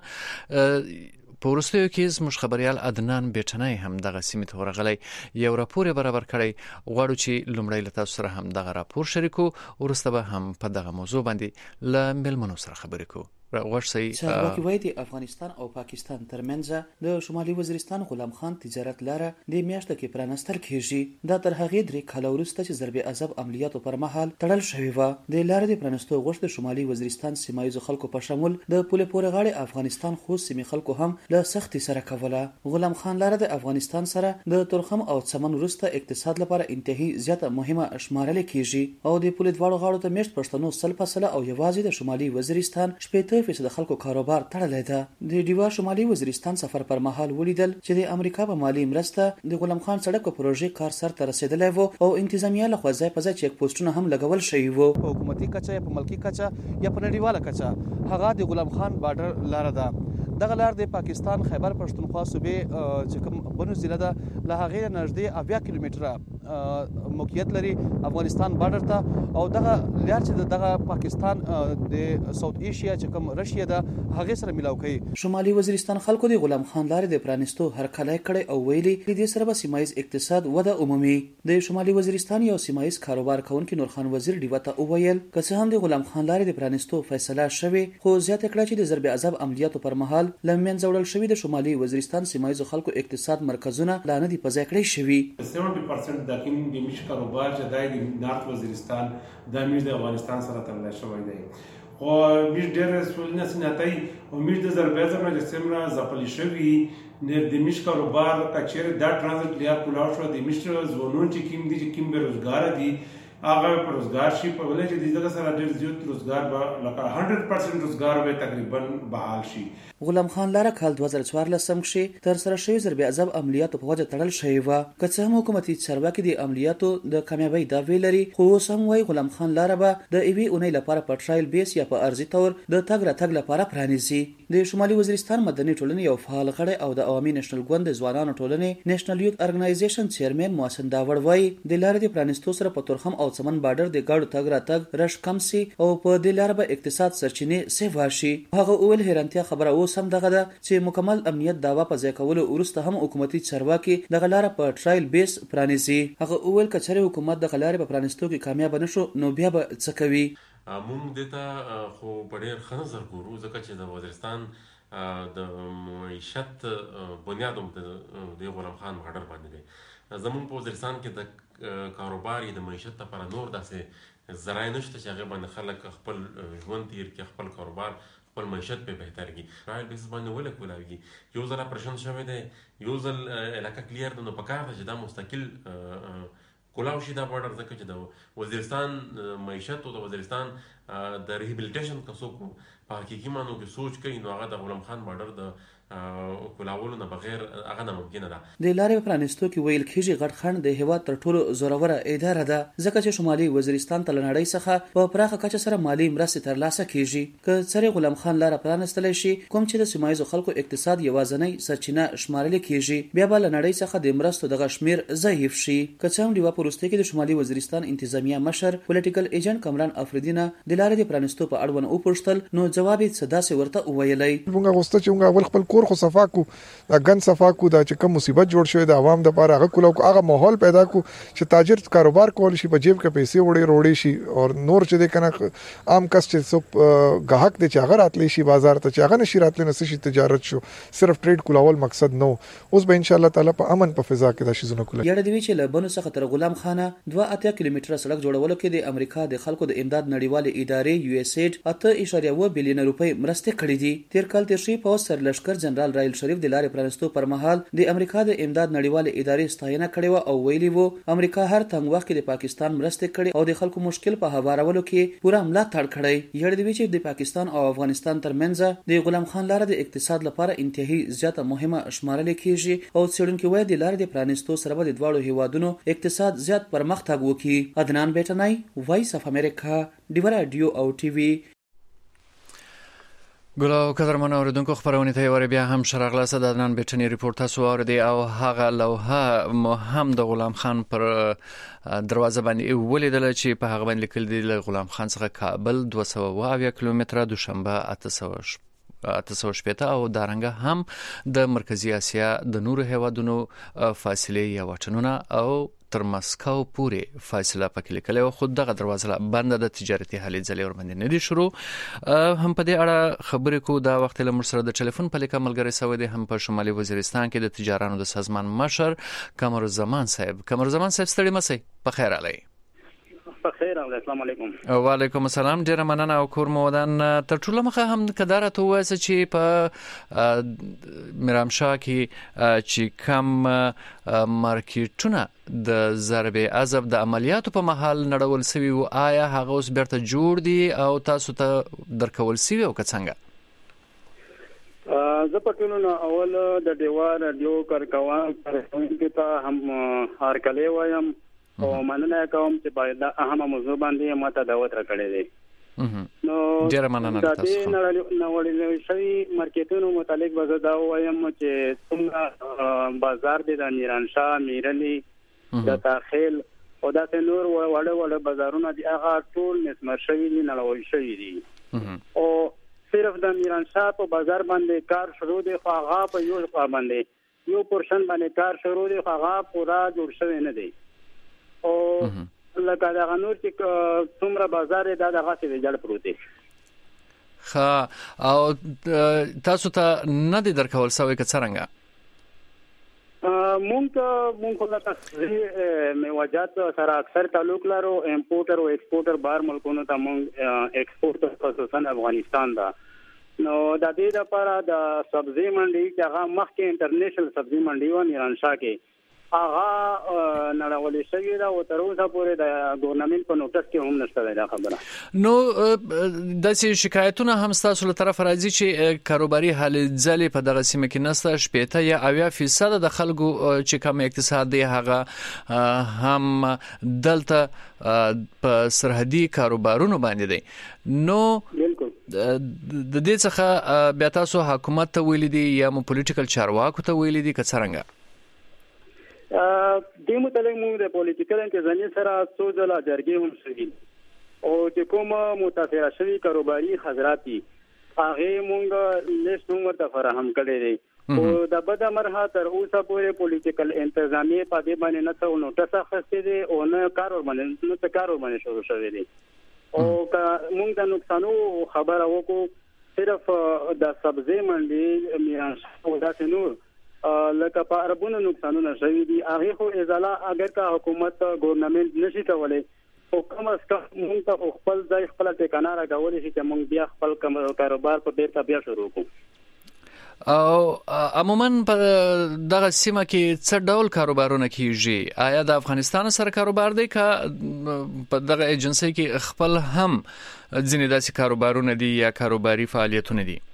په وروستیو کې زموږ خبريال عدنان بیٹنای هم دغه سیمې ته ورغلی، یو راپور برابر کړی. غواړو چې لومړی له تاسو سره هم دغه راپور شریکو، وروسته به هم په دغه موضوع باندې له ملمنو سره خبرې کوو. چارواکي وایي د افغانستان او پاکستان ترمنځ د شمالي وزیرستان غلام خان تجارت لاره د میاشتو کې پرانستل کیږي. دا تر هغې 3 کاله وروسته چې ضرب عذاب عملیاتو پر مهال تړل شوی و. د لارې د پرانستو غوښتنه د شمالي وزیرستان سیمایي خلکو په شمول د پولې پورې غاړې افغانستان خو سیمې خلکو هم له سختي سره کوله. غلام خان لاره د افغانستان سره د تورخم او څمن وروسته اقتصاد لپاره انتهایی زیاته مهمه شمارل کیږي او د پولې دواړو غاړو ته میشت پښتنو سل فاصله او یوازې د شمالي وزیرستان 80% د خلکو کاروبار تړلې ده. د ډیوا شمالي وزیرستان سفر پر مهال ولیدل چې د امریکا په مالی مرسته د غلام خان سړک په پروژې کار سر ته رسیدلی و او انتظامیه له خوا ځای په ځای چیک پوسټونه هم لګول شوي وو. په حکومتي کچه یا په ملکی کچه یا په نړیواله کچه هغه د غلام خان بارډر لاره ده. دغه لار د پاکستان خیبر پښتونخوا صوبې چې کوم بنو ضلع ده له هغې نږدې 80 کیلومتره موقعیت لري افغانستان بارډر ته او دغه لار چې دغه پاکستان د ساوث ایشیا چې کوم رشیا ده هغه سره ملاو کوي. شمالي وزیرستان خلکو د غلام خان لارې د پرانستو هرکلی کړي او ویلي دې سره به سیمایي اقتصاد وده عمومي. د شمالي وزیرستان یو سیمایي کاروبار کوونکی نورخان وزیر ډیوا ته وویل که څه هم د غلام خان لارې د پرانستو فیصله شوه خو زیاته کړه چې د ضرب عذاب عملیاتو پر مهال لمن زوړل شوی د شمالي وزیرستان سیمایي خلکو اقتصاد مرکزونه لانه دي په ځای کړی شوی. 70% د کوم د میش کاروبار چې د نارت وزیرستان د میش د افغانستان سره تړل شوی دی او میش ډېر سولنه سنتای او میش د ضربازم نه سیمرا زپلی شوی نه د میش کاروبار کچېره د ترانزیت لیا کولاو شو د میش زونون چې کیم دي چې کیم به روزګار دي هغه پر روزګار شي په ولې چې دغه سره ډېر زیات روزګار به لکه 100% روزګار به تقریبا بحال شي. غلام خان لاره کال 2014 کې تر سره شوی ضرب عذاب عملیاتو په وجه تړل شوی و. که څه هم حکومتي چارواکي د عملیاتو د کامیابی دعوی لري خو سم وای غلام خان لاره به د ایوي اونۍ لپاره په ټرایل بیس یا په ارزي تور د تګ راتګ لپاره پرانیزي. د شمالي وزیرستان مدني ټولنې یو فعال غړی او د عوامي نېشنل ګوند ځوانانو ټولنې نېشنل یوث ارګنایزیشن چیرمن محسن داوړ وای د لارې د پرانستو سره په تورخم او څمن بارډر د ګاډو تګ راتګ رش کم سي او په دې لار به اقتصاد سرچینې سیوا شي. هغه اول حیرانتیا خبره اوس هم دغه ده چې مکمل امنیت داوا په ځای کولو وروسته هم حکومتي چارواکي دغه لار په ټرایل بیس پرانیزي. هغه اول کچره حکومت دغه لار په پرانستو کې کامیاب نشو نو بیا به څه کوي؟ مونږ دته خو په ډېر ښه نظر ګورو ځکه چې د وزیرستان د معیشت بنیاد هم د غلام خان بارډر باندې دی. زمونږ په وزیرستان کې د کاروبار د معیشت لپاره نور داسې ذرایع نشته چې هغې باندې خلک خپل ژوند تیر کړي، خپل کاروبار خپل معیشت په بهتر کړي. ټرایل بیس باندې ولې کولاویږي یو ځل اپریشن شوی دی، یو ځل علاقه کلیر ده، نو پکار ده چې دا مستقل کولاو شي دا بارډر ځکه چې د وزیرستان معیشت او د وزیرستان د ریهیبلیټیشن که څوک په حقیقي معنو کې سوچ کوي نو هغه د غلام خان بارډر د کولاولو نه بغیر هغه ناممکنه ده. د لارې پرانستو کې ویل کېږي غټ خان د هیواد تر ټولو زوروره اداره ده ځکه چې شمالي وزیرستان ته له نړۍ څخه په پراخه کچه سره مالی مرستې ترلاسه کیږي. که څرې غلام خان لاره پرانستلی شي کوم چې د سیمایي خلکو اقتصاد یوازینی سرچینه شمارل کیږي بیا به له نړۍ څخه د مرستو دغه شمیر ضعیف شي. که څه هم ډیوا په وروستۍ کې د شمالي وزیرستان انتظامیه مشر پولیټیکل ایجنټ کمران افریدي نه د لارې د پرانستو په اړوند وپوښتل نو جواب یې څه داسې ورته وویلی. موږ غوښتل چې موږ اول خپل کور خو صفا کو دا ګن صفا کو دا چې کوم مصیبت جوړ شوی د عوام د لپاره هغه کولو هغه ماحول پیدا کو چې تاجر کاروبار کول شي په جیب کې پیسې وړي شي او نور چې د کنه عام کس چې څوک گاهک د چې هغه راتلی شي بازار ته چې هغه نشي راتلی نو شي تجارت شو صرف ټریډ کولول مقصد نو. اوس به ان شاء الله تعالی په امن په فضا کې دا شي زونه کول. یړه دی چې له بنو څخه تر غلام خانه 2 کیلومتره سړک جوړولو کې د امریکا د خلکو د امداد نړیوال ادارې USAID 8.1 بلین روپۍ مرسته کړې دي. تیر کال ترشي پوز سر لشکر جنرال رایل شریف د لارې پرانستو پر مهال د امریکا د امداد نړیوال ادارې ستاینه کړې او ویلي وو امریکا هر تنګ وخت د پاکستان مرسته کړې او د خلکو مشکل په هوارولو کې پوره ملاتړ کړی. یړ دی چې د پاکستان او افغانستان ترمنځ د غلام خان لاره د اقتصاد لپاره انتهایی زیاته مهمه شمارل کیږي او څېړونکو وایي د لارې د پرانستو سره د دوړو هیوادونو اقتصاد زیات پرمختګ وکړي. عدنان بیٹنای، وایس اف امریکا، ډیو رادیو او ټي وي. ګلو قدرمن اوریدونکو خبرونه ته ور بیا هم شرغله صد عدنان بیٹنی ریپورت تاسو اوریدي او هغه لوحه مهم د غلام خان پر دروازه باندې ولیدل چې په هغه باندې لیکل دي غلام خان څخه کابل 220 کیلومتره دوشنبه 800 او دارنګه هم د مرکزی اسیا د نورو هیوادونو فاصله یا وټنونه او تر مسکو پورې فاصله پکې لیکل او خود دغه دروازه بنده د تجارتي هلې ځلې ور باندې نه دي شروع. هم په دې اړه خبرې کو دا وخت له مرسره د ټلیفون په لیکه ملګری سوي دي هم په شمالي وزیرستان کې د تجارانو د سازمان مشر قمرالزمان صاحب. قمرالزمان صاحب ستړي مسئ په خیر علي. بخیر او السلام علیکم. وعلیکم السلام. ډیر مننه او کور مودان تر ټولو مخه هم کدارته وایي چې په میرامشاه کې چې کم مارکیټونه د ضرب عذاب د عملیاتو په محل نړول سوي او آیا هغه اوس بیرته جوړ دي او تاسو ته درکول سوي او څنګه؟ زه په ټولو اول د دیوا رادیو کارکوان کې ته هم هرکلی وایم او مننه کوم چې باید د اهمه موضوع باندې ماته دعوت راکړې ده. نو ډیر مننه تاسو. نو ولې شي مارکیټونو متعلق به دا وایم چې څنګه بازار دي د میرانشاه میرلی د داخل او د نور وړ بازارونه دي هغه ټول مسمر شوی دي نړول شوی دي او صرف د میرانشاه په بازار باندې کار شروع دي خو هغه په یو باندې یو پورشن باندې کار شروع دي خو هغه پورا جوړ شوی نه دی او لکه دا غنور چې څومره بازار دا دغه څه ویل پروت دی. ها او تاسو ته نه دي درکول سوي که څنګه؟ مونږ له تاسو میوجات سره اکثر تعلق لرو امپورټر او ایکسپورټر بهر ملکونو ته مونږ ایکسپورټر خصوصا افغانستان دا نو د دې لپاره د سبزی منډي چې هغه مخکې انټرنیشنل سبزی منډي و میرانشاه کې هغه نړولې شوی دا او تر اوسه پورې د ګورنمنت په نوټس کې هم نشته دا خبره. نو د شکایتونو هم تاسو له طرف راځي چې کاروباري هلې ځلې په دغه سیمه کې نسته 80 یا 80% د خلکو چې کوم اقتصاد دی هغه هم دلته په سرحدي کاروبارونو باندې دی. نو د دې څخه بیا تاسو حکومت ته ویل دي یا مو پولیټیکل چارواکو ته ویل دي که څنګه؟ د متعلق موږ د پولیټیکل انتظامی سره څو ځله جرګې هم شوي او چې کوم متاثره شوي کاروباري حضرات دي هغه موږ لیست هم ورته فراهم کړی دی او د بده مرحله تر اوسه پورې پولیټیکل انتظامی په دې باندې نه څو نوټس اخیستي دي او نه کار باندې شروع شوی دی او موږ د نقصانو خبره وکړو صرف د سبزی منډي میرانشاه او د نور لکه په اربونو نقصانونه شوي دي هغه خو ازاله اگر کا حکومت ګورنمنت نشي کولای او کوم اس کا موږ ته خپل ځای خپل ټکانه راغولې چې موږ بیا خپل کاروبار په بیرته بیا شروع کوو. او عموما په دغه سیمه کې څه ډول کاروبارونه کیږي؟ آیا د افغانستان سره کاروبار دی که په دغه ایجنسی کې خپل هم ځینې داسې کاروبارونه دي یا کاروباري فعالیتونه دي؟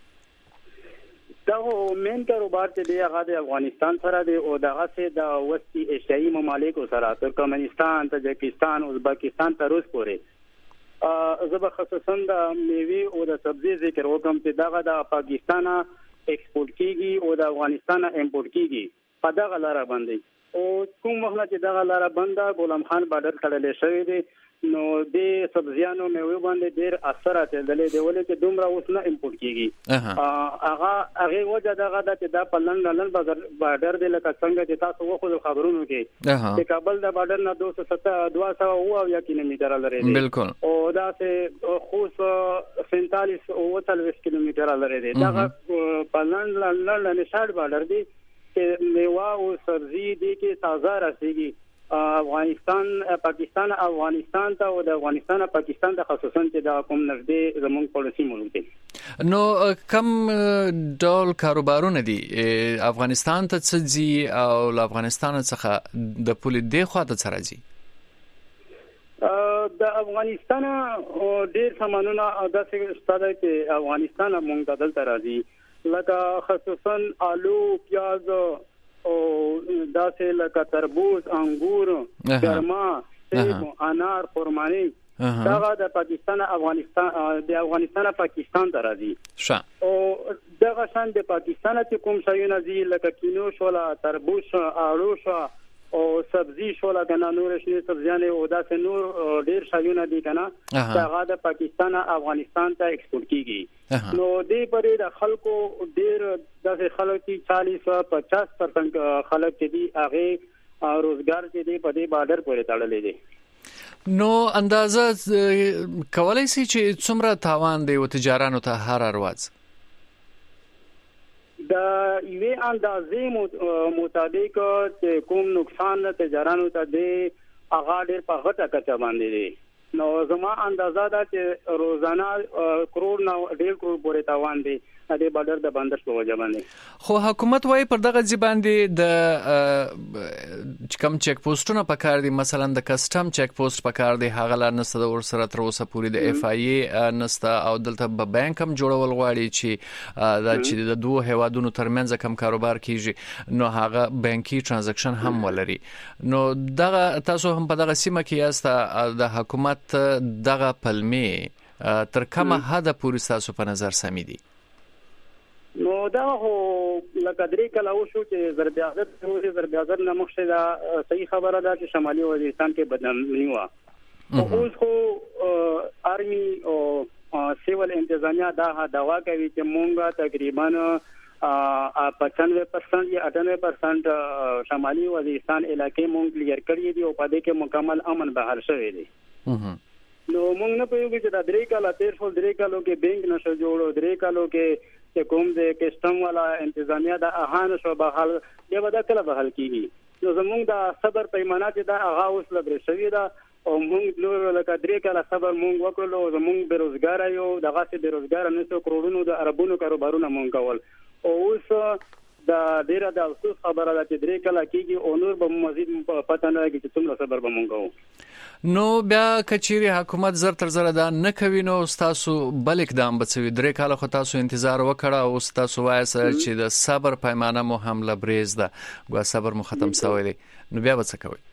دا مین کاروبار چې دی هغه د افغانستان سره دی او دغه سه د وسطي ایشیایي ممالکو سره ترکمنستان، تاجکستان، ازبکستان تر اوسه پورې زه خصوصا د میوه او د سبزی ذکر وکم چې دغه د پاکستان ایکسپورټ کیږي او د افغانستان امپورټ کیږي په دغه لار باندې او کوم وخت چې دغه لار بنده غلام خان بارډر کړل شوی دی نو د سبزیانو میوه باندې ډیر اثر اچول دی ولې چې دومره اوس نه امپورټ کیږي هغه وجه دغه چې دا په لندن بارډر دی لکه څنګه چې تاسو وخت خبرونو کې چې کابل د بارډر نه 270 کیلومتره لري دی بالکل او دا سه خوص 47 او 40 کیلومتره لري دی دا په لندن شاړ بارډر دی چې میوه او سبزی دی کې تازه رسیږي پاکستان افغانستان ته او د افغانستان پاکستان ته خصوصا چې د کوم نږدې زموږ پالیسي ملک دي. نو کم ډول کاروبارونه دي افغانستان ته څځي او له افغانستان څخه د پولې دی خواته څه راځي؟ د افغانستان ډېر سامانونه داسې ستاسو چې افغانستان مونږ ته دلته راځي لکه خصوصا آلو، پیاز او داسې لکه تربوز، انګور، ګرما، سیب، انار، خرمانی دا د پاکستان افغانستان پاکستان ته راځي. او دغه شان د پاکستان چې کوم شایونه دي لکه کینو شولا، تربوز، آلو او سبزی شولا کنه نور شنه سبزیانه او داسې نور ډیر شایونه دي کنه هغه د پاکستان افغانستان ته ایکسپورت کیږي. نو دې پرې د خلکو ډیر داسې خلک چې 40-50% خلک چې دي هغه روزګار چې دي په دې بارډر پورې تړلې دي. نو اندازه کولای شي چې څومره تاوان دی او تجارانو ته هر ورځ د یوې اندازې مطابق چې کوم نقصان تجارانو ته دی هغه ډېر په غټه کچه باندې دی. نو زما اندازه ده چې روزانه کروڑ نه 1.5 کروڑ پورې تاوان دی د بارډر د بندش په وجه باندې. خو حکومت وايي پر دغه ځی باندې د کم چک پوسټونه پکار دي، مثلا د کسٹم چک پوسټ پکار دی، هغه لا نسته ور سره تر اوسه پوری د اف ای ای نسته او دلته به بانک هم جوړول غواړي چې د چې د دوه هوادونو ترمنځ کم کاروبار کیږي نو هغه بانکي ترانزیکشن هم ولري. نو دغه تاسو هم په دغه سیمه کې یاست، د حکومت دغه پلمې تر کومه حد پورې تاسو په نظر سمې دي؟ نو دا هو لکه درې کله وشو چې ضرب نه مخشه دا صحیح خبره ده چې شمالي وزیرستان کې بدنامي و. اوس خو آرمي او سیول انتظامیه دا دعوا کوي چې مونږه تقریبا 95% یا 98% شمالي وزیرستان علاقې مونږ کلیر کړی دي او په دې کې مکمل امن بحال شوی دی. نو مونږ نه پوهیږو چې دا درې کاله تیر شو، درې کالو کې بینک نشو جوړو، درې کالو کې چې کوم د کسٹم والا انتظامیه د اهانه شو بحال دی ودا کله بحال کیږي. نو زمونږ د صبر پیمانه چې دا هغه اوس لګري شوی دا او مونږ نور لکه درې کاله صبر مونږ وکړو، زمونږ بیروزګار یو دغه سي بیروزګار نه څو کروڑونو د عربونو کاروبارونه مونږ کول او اوس دا ډیره د افسوس خبره ده چې درې کاله کیږي او نور به مزید پته نه لګي چې څومره صبر به مونږ کوو. نو بیا کچيري حکومت زر تر زر دا نه کوي نو تاسو بل اقدام بچوي. درې کاله خو تاسو انتظار وکړه او تاسو وایي چې د صبر پیمانه مو هم لبریز ده، ګوا صبر مو ختم شوی دی، نو بیا څه کوي؟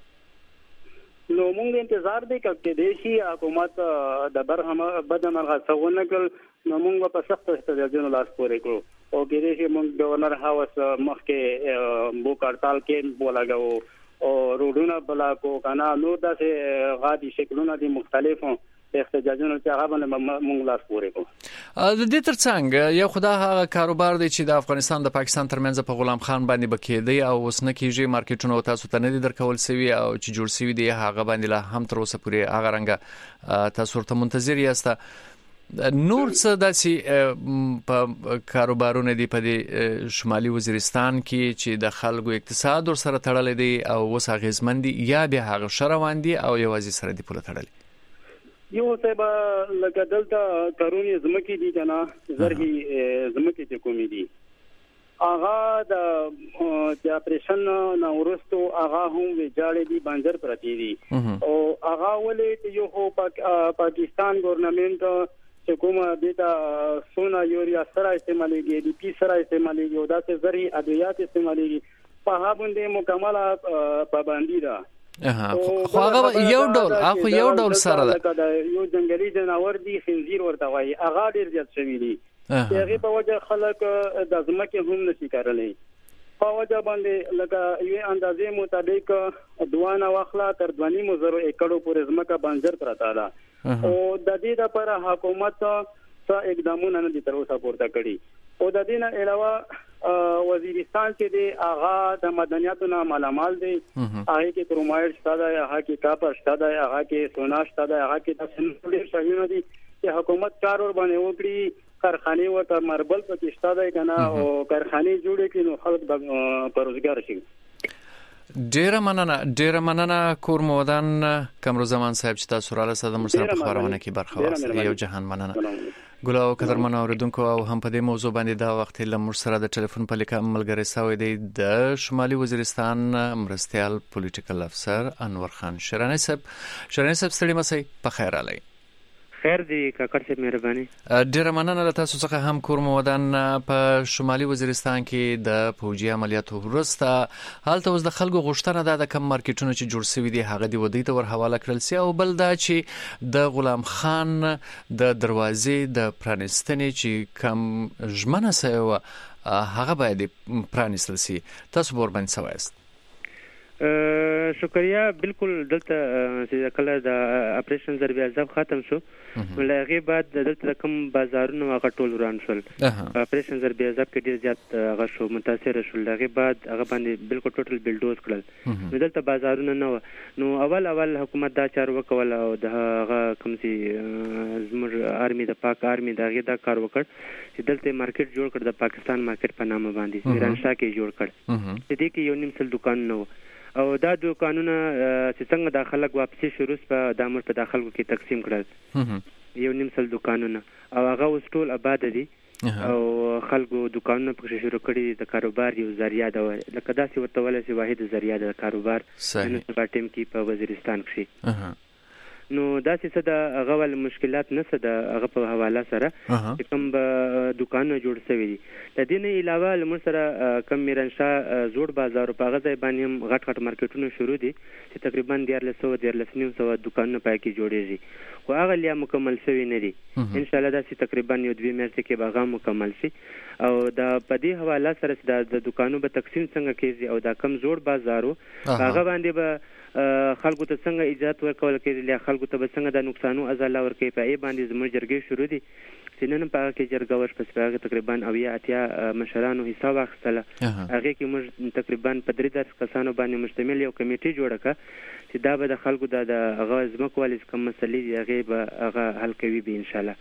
نو موږ انتظار دی چې دیشي حکومت د برهم بدمرغه څونه کړ نو موږ په سخت احتجاجونو لاس پورې کړو او کې دیشي موږ گورنر هاوس مخکې بو کارتال کې بولاګو او روډونه بلا کو کنه نو داسې غادي شکلونه دي مختلفو احتجاجونو چې هغه باندې موږ لاس پورې کو. د دې ترڅنګ یو خدای هغه کاروبار دی چې د افغانستان د پاکستان ترمنځ په غلام خان باندې بکیدی او اوس نه کیږي، مارکیټونو تاسو ته نه دي درکول سوي او چې جوړ سوي دي هغه باندې لا هم تر اوسه پورې هغه رنګ تاسو ته منتظر یاست. نور څه داسې په کاروبارونه دي په دې شمالي وزیرستان کې چې د خلکو اقتصاد ور سره تړلې دي او اوس اغیزمن دي یا به هغه شروان دي او یوازې سره دي پوله تړلې؟ یو څه به لکه دلته کارونی زمکي دي کنه زرګي زمکي چې کومې دي هغه د اپریشن نو ورستو هغه هم ویجاړې دي بنجر پرتی دي او هغه ولې یو پاکستان ګورنمنت چې کومه دیتا سونا یوریا سره استعمالېږي، ډي پی سره استعمالېږي او داسې زري ادویات استعمالېږي په هغه باندې مکمله پابندي ده. خو هغه یو ډول سره ده یو ځنګلي جناور دي خنزیر ورته وایي هغه ډیر زیات شوی دي هغه په وجه خلک د ځمکې هم نشي کارلای په وجه باندې لکه یو اندازې مطابق دوانه واخلا تر 2.5 ایکړو پورې ځمکه بنجر پراته ده او د دې لپاره حکومت څه اقدامونه نه دي تر اوسه پورته کړي او د دې نه علاوه وزیرستان چې دی هغه د مدنیاتو نه مالامال دی، هغه کې کرومایډ شته دی، هغه کې کاپر شته دی، هغه کې سونا شته دی، هغه کې د سنټرل شایونه دي چې حکومت کار ور باندې وکړي، کارخانه ورته مربل پکې شته دی کنه او کارخانه جوړې کړي نو خلک په روزګار شي. ډیره مننه کور مودان کمرو زمان صاحب چې تاسو را لسه د مرسته په خبرونه کې برخه واخیسته. یو جهان مننه. ګلو قدرمن اوریدونکو او هم په دې موضوع باندې دا وخت له مرسته د ټلیفون په لیکه ملګری سوی دی د شمالي وزیرستان مرستيال پولیټیکل افسر انور خان شرانی صاحب. شرانی صاحب ستړي مسئ په خیر علي. خیر دی کاکړ صاحب مهرباني. ډیره مننه له تاسو څخه هم کور مودان په شمالي وزیرستان کې د فوجي عملیاتو وروسته حالت اوس د خلکو غوښتنه ده د کم مارکیټونو چې جوړ شوی دي هغه دی ودی ته ور حواله کړل سي او بل دا چې د غلام خان د دروازې د پرانستنې چې کم ژمنه سوی هغه باید پرانستل سي. تاسو ور باندې سوایست؟ شکریا بالکل دلته چې کله د اپریشن ضرب عذاب ختم شو ولغه بعد دلته کوم بازارونه هغه ټول وران شول. اپریشن ضرب عذاب کې ډیر زیات هغه شو متاثر شول. لغه بعد هغه باندې بالکل ټوټل بلډوز کړل. دلته بازارونه نو اول حکومت دا چار وکول او د هغه کوم چې زموږ آرمي د پاک آرمي دغه دا کار وکړ چې دلته مارکیټ جوړ کړ د پاکستان مارکیټ په نامه باندې میرانشاه کې جوړ کړ. دې کې یو نیم سل دکان نو او دا دوکانونه چې څنګه داخله واپسی شروع په دامر په داخلو کې تقسیم کړل. یو نیم سل دکانونه او هغه اوس ټول آباد دي او خلکو دکانونه پکې شروع کړي. د کاروبار یو ذریعہ ده لکه داسې ورته ولې چې واحد ذریعہ ده کاروبار نن په ټیم کې په وزیرستان کې. نو داسې څه د هغه ول مشکلات نه څه د هغه په حواله سره چې کوم دکانونه جوړ شوي دي. د دې نه علاوه لمر سره کم میرانشاه زوړ بازار په هغه ځای باندې هم غټ مارکیټونه شروع دي چې تقریبا 1300 دکانونه پای کې جوړېږي خو هغه لیا مکمل شوی نه دي. ان شاء الله داسې تقریبا یو 2 میاشتې کې به هغه مکمل شي او د پدې حواله سره د دکانونو په تقسیم څنګه کېږي او دا کم زوړ بازارو هغه باندې به خلکو ته څنګه اجازه ورکول کېږي خلکو ته به څنګه د نقصانو ازاله ورکړي په ای باندې زموږ جرګې شروع دي چې نن په هغه کې جرګه وش پس هغه تقریبا 80 مشرانو حساب اخیستله. هغه کې موږ تقریبا په 3 کسانو باندې مشتمل یو کمیټه جوړه کړه چې دا به د خلکو د هغه ځمکوالي کوم مسلې دي هغه به هغه حل کوي به ان شاء الله.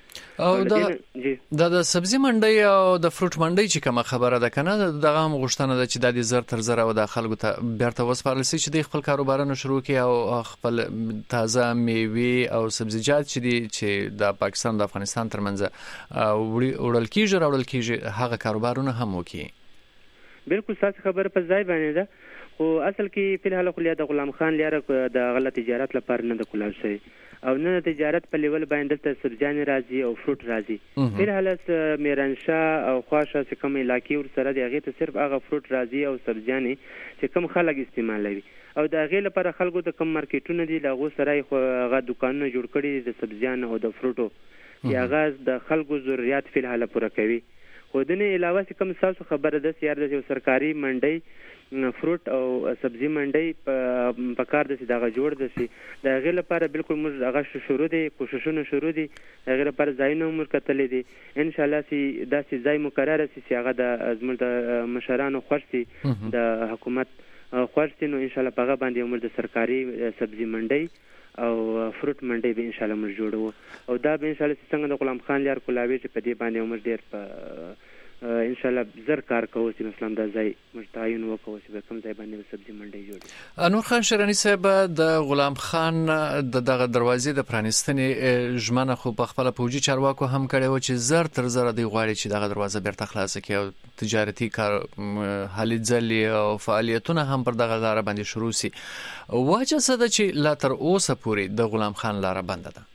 او د سبزی منډي او د فروټ منډي چې کومه خبره ده کنه دغه غوښتنه ده چې د دې زر تر زر او د خلکو ته بیرته وسپارل شي چې د خپل کاروبارونو شروع کړي او خپل تازه میوه او سبزیجات چې دي چې د پاکستان د افغانستان ترمنځ وړل کیږي هغه کاروبارونه هم وکړي. بالکل ساس خبر په ځای باندې ده او اصل کې په الحال خو د غلام خان لیاره د غلط تجارت لپاره نه د کولاو شي او نه تجارت په لیول باندې د سبزیان راځي او فروټ راځي. په الحال میرانشاه او خواشه چې کوم علاقې ور سره دی هغه ته صرف هغه فروټ راځي او سبزیان چې کوم خلک استعمالوي او د هغه لپاره خلکو د کوم مارکیټونه دي لاغو سره هغه دکانونه جوړ کړي د سبزیان او د فروټو یا غاز د خلکو ضرورت په الحال پوره کوي. خو د نه علاوه چې کوم تاسو خبره ده سیار د سرکاري منډي فروټ او سبزی منډي په کار د دغه جوړ د سي د هغه لپاره بالکل موږ هغه شروع دي کوششونه شروع دي هغه لپاره ځایونه موږ کتلې دي ان شاء الله سي داسې ځای مقرره سي هغه د ازمر د مشرانو خوشتي د حکومت خوشتي نو ان شاء الله په باندې موږ د سرکاري سبزی منډي او فروټ منډي به ان شاء الله موږ جوړو او دا به ان شاء الله څنګه د غلام خان لار کولاوي چې په دې باندې موږ ډیر په ان شاء الله زر کار کوو چې مثلا د ځای متعین وکړو چې کوم ځای باندې سبزی منډي جوړي. انور خان شرانی صاحب د غلام خان دغه دروازې د پرانستنې ژمنه خو په خپل پوجي چارواکو هم کړي و چې زر تر زر دی غواړي چې دغه دروازه بیرته خلاص کړي او تجارتي کار حالي ځلي او فعالیتونه هم پر دغه لار باندې شروع سي. واجه څه ده چې لا تر اوسه پورې د غلام خان لار بنده ده؟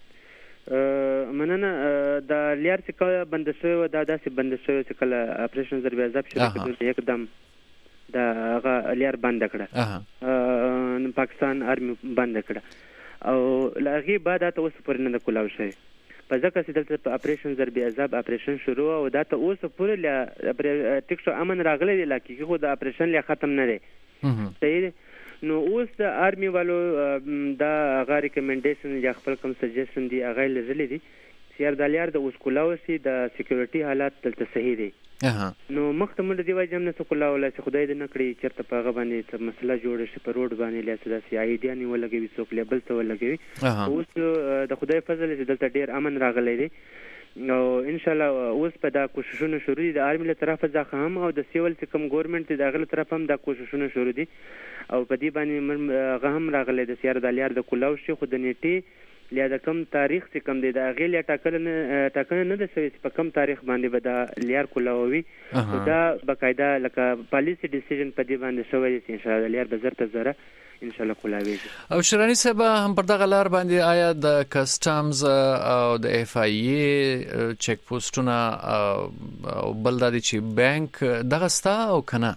مننه د لیار چې کله بند شوی دا داسې بند شوی چې کله اپریشن ضرب عذاب شروع کړو یکدم د هغه لیار بند کړه پاکستان آرمي بند کړه او لغه بعد تاسو پرې نه کولاو شي په ځکه چې دلته په اپریشن ضرب عذاب اپریشن شروع او دا ته اوس پورې ټیکسو امن راغلی دی لکه خو د اپریشن لا ختم نه دی. صحیح نو اوس د آرمي والو دا هغه ریکمنډیشن یا خپل کوم سجیشن دی هغه لزلې دي چې د اوس کولاوسي د سکیورټي حالات دلته صحیح دي نو مخته موږ دی وایم نه کولاو لا چې خدای دې نکړي چرته په هغه باندې مسله جوړ شي په روډ باندې لا څه داسې ایډیا نیولګي څوک لیبل ته ولګي اوس د خدای فضل چې دلته ډیر امن راغلی دی او ان شاء الله اوس په دا کوششونه شروع دي د آرمي له طرفه ځکه هم او د سیول چې کوم ګورنمنت د غل طرف هم دا کوششونه شروع دي او په دې باندې غهم راغلي د سیار د لیار د کولاو شي خو د نیټي لیا د کم تاریخ چې کم دی د غیل ټاکنه نه د سوي په کم تاریخ باندې به د لیار کولاوي او دا بقاعده لکه پالیسی ډیسیژن په دې باندې شوی دي ان شاء الله لیار به زرته زره ان شاء الله کولاوي. او شرانی صاحب هم پر دغه لار باندې آیا د کسټمز او د اف ای ای چک پوسټونه او بل د چې بانک دغه ستا او کنه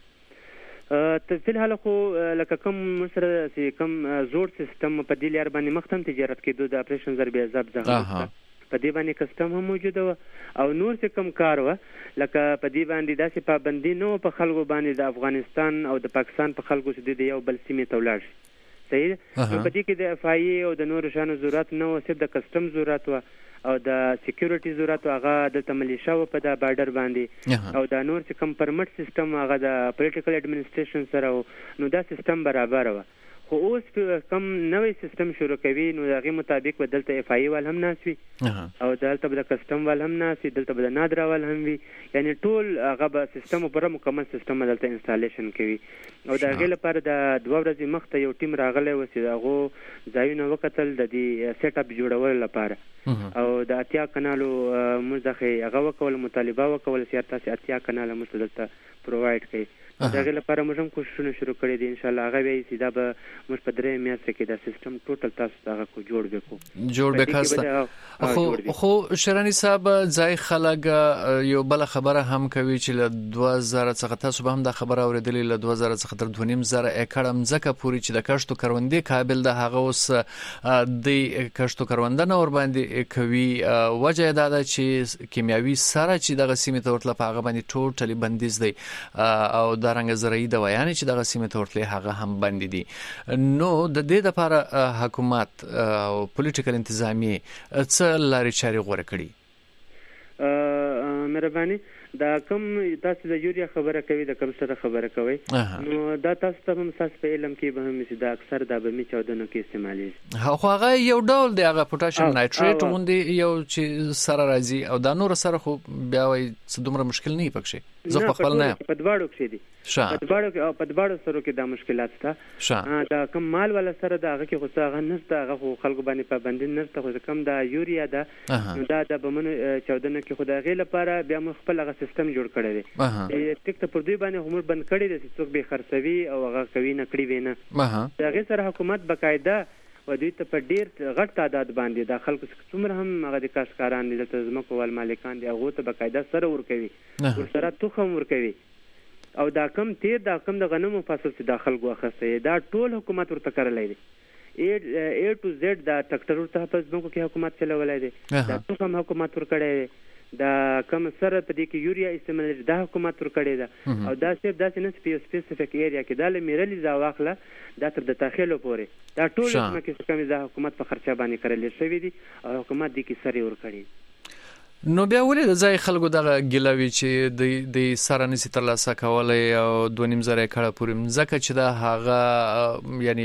ته په حال خو لکه کوم سره چې کوم زوړ سیستم په دې لار باندې مختم تجارت کېدو د اپریشن ضرب عذاب ځخه په دې باندې کسټم هم موجود و او نور څه کم کار و لکه په دې باندې داسې پابندي نو په خلکو باندې د افغانستان او د پاکستان په خلکو چې د یو بل سیمې ته ولاړ شي صحیح په دې کې د اف ای ای او د نور شانو ضرورت نه و صرف د کسټم ضرورت و او د سکیورټي ضرورت هغه د تملیشا په د بارډر باندې او د نور چې کم پرمټ سیستم هغه د پولیټیکل اډمنستریشن سره نو دا سیستم برابر و خو اوس کم نوې سیستم شروع کوي نو هغه مطابق بدلته اف ای ول هم ناسوي او دلته د کسټم ول هم ناسي دلته د نادرا ول هم وي یعنی ټول هغه به سیستم پر مکمل سیستم دلته انسټالیشن کوي او دا غل لپاره د 2 ورځې مخته یو ټیم راغلی و چې هغه ځایونه وکتل د دې سیټ اپ جوړول لپاره او د اتیا کانالو مزخه هغه وکول مطالبه وکول چې تاسو اتیا کانال مستدلته پرووایډ کړي دغه لپاره موږ هم کوششونه شروع کړی دي ان شاء الله هغه به سیده به موږ په درې میاشتې کې دا سیستم ټوټل تاسو ته کو جوړ وکړو خو شرانی صاحب ځای خلک یو بل خبره هم کوي چې له 2000 څخه تاسو به هم دا خبره اوریدلې له 2000 څخه تر 2.5 ایکړ مځکه پوري چې د کښتو کروندې قابل ده هغه اوس د کښتو کروندې نور باندې کوي وجه دا ده چې کیمیاوي سره چې دغه سیمه ته ورتل په هغه باندې ټوټلی بندیز دی او د رنګ زرعي دوايان چې دغه سیمه ته ورتلې هغه هم بند دي نو د دې لپاره حکومت او پولیټیکل انتظامی څه لارې چارې غوړه کړي مهرباني دا کوم تاسو د یوریا خبره کوي د کوم سره خبره کوي نو دا تاسو ته هم تاسو په علم کې به هم چې دا اکثر د بمی 14 کې استعمالي خو هغه یو ډول دی هغه پوتاشیم نایټریټ غوندي یو چې سره راځي او دا نور سره خو بیا وای څه دومره مشکل نه پکښي زه خپل نه په دواړو کې دي په دواړو سره کې دا مشکلات شته دا کوم مال ولا سره دا هغه کې خو څنګه نشته هغه خو خلکو باندې پابندي نشته خو کم دا یوریا دا نو دا د بمن 14 کې خدای غي لپاره بیا مخ خپل هغه سیستم جوړ کړی دی ټیک ته پر دوی باندې همور بند کړی دی چې څوک به خرڅوي او هغه کوي نه کړی وینه دا غي سره حکومت بقاعده و دوی ته په ډیر غټ تعداد باندې د خلکو څومره هم هغه د کاشکاران دي د زمکو ول مالکان دي هغه ته بقاعده سره ور کوي ور سره تخم ور کوي او دا کم تیر دا کم د غنمو فصل چې داخل غوخسته دا ټول حکومت ورته کړلای دی A to Z دا ټریکټر ورته په ځمکو کې حکومت چلولای دی دا ټول حکومت ور کړی دا کم سره په دې کې یوریا استعمال دا حکومت ور کړی دا او دا صرف دا نه سپیسیفیک ایریا کې دا لمیرلی ځا واخله دا تر د تاخیلو پورې دا ټول کې کومه دا حکومت په خرچه باندې کړل شوی دی او حکومت دې کې سری ور کړی نو بیا ولې د ځای خلکو دغه ګلوي چې د سره نسی ترلاسه کولای او 2.5 ایکړه پورې مځکه چې دا هغه یعنی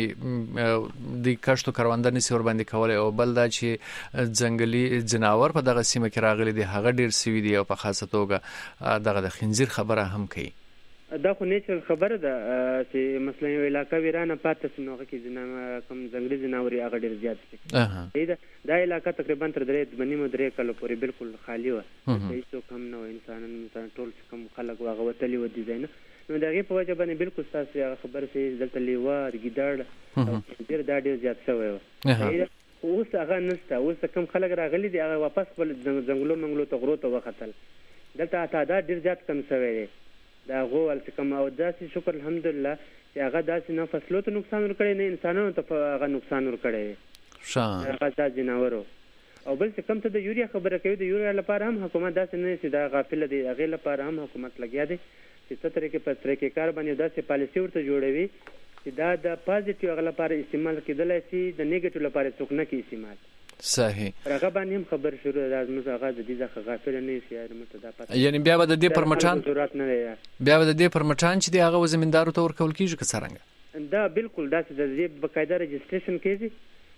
د کښتو کروندې نسی ور باندې کولای او بل دا چې ځنګلي جناور په دغه سیمه کې راغلي دي هغه ډیر سوي دي او په خاصه توګه دغه د خنزیر خبره هم کوي دا خو نیچرل خبره ده چې مثلا یو علاقه ویرانه پاتې سنوغه کې جنا کوم ځنګلي جناوري هغه ډیر زیات دي دا علاقه تقریبا تر 3.5 کال پورې بالکل خالی و هیڅ کم نه انسان ټول کوم خلک واغه وتلی و ډیزاین نو دغه په وجه باندې بالکل تاسو هغه خبره چې دلته لیوار ګیدړ ډیر دا ډیر زیات شوی و اوس هغه نشته اوس کوم خلک راغلي دي هغه واپس خپل ځنګلو منګلو ته غرو ته وختل دلته تعداد ډیر زیات کم شوی دی دا غوول چې کوم او داسې شکر الحمدلله چې هغه داسې نه فصلو ته نقصان ور کړی نه انسانانو ته هغه نقصان ور کړی هغه د جناورو او بل څه کم ته د یوریا خبره کوي د یوریا لپاره هم حکومت داسې نه چې دا غافل دی هغه لپاره هم حکومت لګیا دی چې څه طریقې په طریقې کار باندې داسې پالیسی ورته جوړوي چې دا د پازیټیو هغه لپاره استعمال کېدلای شي د نیگیټیو لپاره څوک نه کوي استعمال صحیح هغه باندې هم خبر شروع راځم هغه د دې ځخه غافل نه شي مته دا پته یعنی بیا به د دې پرمټان ضرورت نه دی بیا به د دې پرمټان چې هغه زمیندارو ته ورکول کیږي که څنګه دا بالکل دا چې د دې بقاعده رجسټریشن کیږي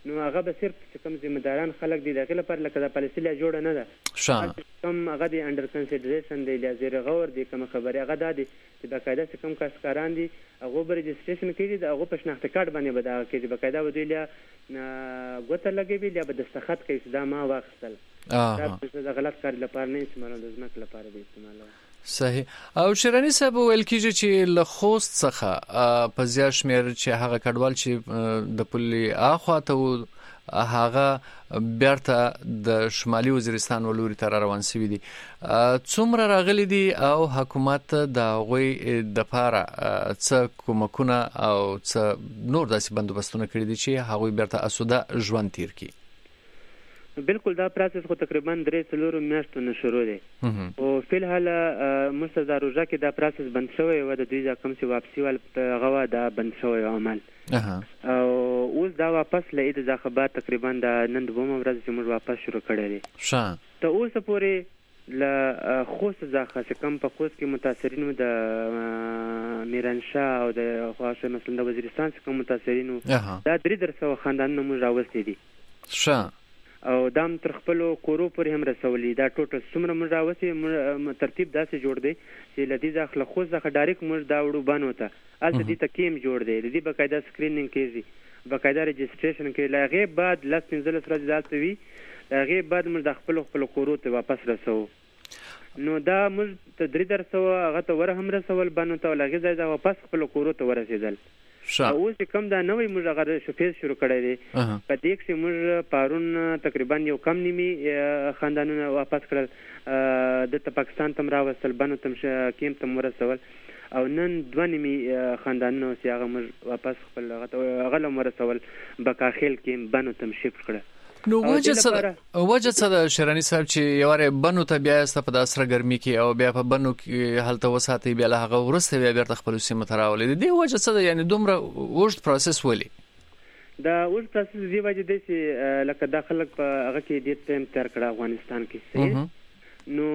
نو هغه به صرف کوم ذمہداران خلک دي دغه لپاره لکه د پالیسي لا جوړه نه ده کوم هغه دی انډر کنسیډریشن دی لازم غور دی کوم خبره هغه ده چې بقاعده کوم کارګران دي هغه به رجسټریشن کړي د هغه په شناخت کارت باندې به دا کې بقاعده ودی له ګوته لګوي یا به دستخط کوي چې دا ما واخستل دا غلط کار لپاره نه استعمالول د ځمکې لپاره دی استعمالول. صحیح. او شیرانی صاحب ویل کیږي چې له خوست څخه په زیات شمیر چې هغه کډوال چې د پولي اخوا ته هغه بیرته د شمالي وزیرستان ولوري ته روان شوي دي څومره راغلي دي او حکومت د غوي د پاره څه کومکونه او څه نور داسې بندوبستونه کړی دي چې هغه بیرته اسوده ژوند تیر کړي؟ بالکل دا پروسس خو تقریبا 3-4 میاشتو نه شروع دی او په الحال مستزار روزه کې دا پروسس بند شوی و د دوی د کوم څه واپسی ول غوا دا بند شوی عمل او اوس دا واپس لید د خبر تقریبا د نن دومره ورځ چې موږ واپس شروع کړی دی ته اوس پورې ل خوست ځخه کوم په خوست کې متاثرینو د میرانشاه او د خاصه مثلا د وزیرستان کوم متاثرینو دا 300 خاندانونه موږ راوستي دي او دام تر خپل کورو پر هم رسولي دا ټوټل څومره موږ راوځي ترتیب داسې جوړ دی چې لدی ځخه خو ځخه ډایرک موږ دا وړو بانو ته الته دي تکیم جوړ دی لدی بقاعده سکرینینګ کیږي بقاعده رجسټریشن کې لاغه بعد لاس 15 ورځې ځالته وي لاغه بعد موږ د خپل کورو ته واپس رسو نو دا موږ ته 300 هغه ته ور هم رسول بانو ته لاغه ځای واپس خپل کورو ته ورسېدل اوس کوم دا نوې موږ هغه شفیز شروع کړی دی په دې کې موږ پارون تقریبا یو کم نیمي خاندانونه واپس کړل د پاکستان تم راوستل بنو تم کیم تم ورسول او نن 2 نیمي خاندانونه چې هغه موږ واپس خپل هغه لم ورسول بکاخیل کې بنو تم شفت کړل. نو وجه څه ده شیرانی صاحب چې یواره بنو ته بیا است په داسره ګرمي کې او بیا په بنو کې حالت وساتي بیا له هغه ورسته بیا بیرته خپل سیمه تراولې دی وجه څه ده یعنی دومره اوږد پروسس ولې دا اوږد پروسس دی وجه دی چې لکه داخله په هغه کې د ټیم تر کړه افغانستان کې نو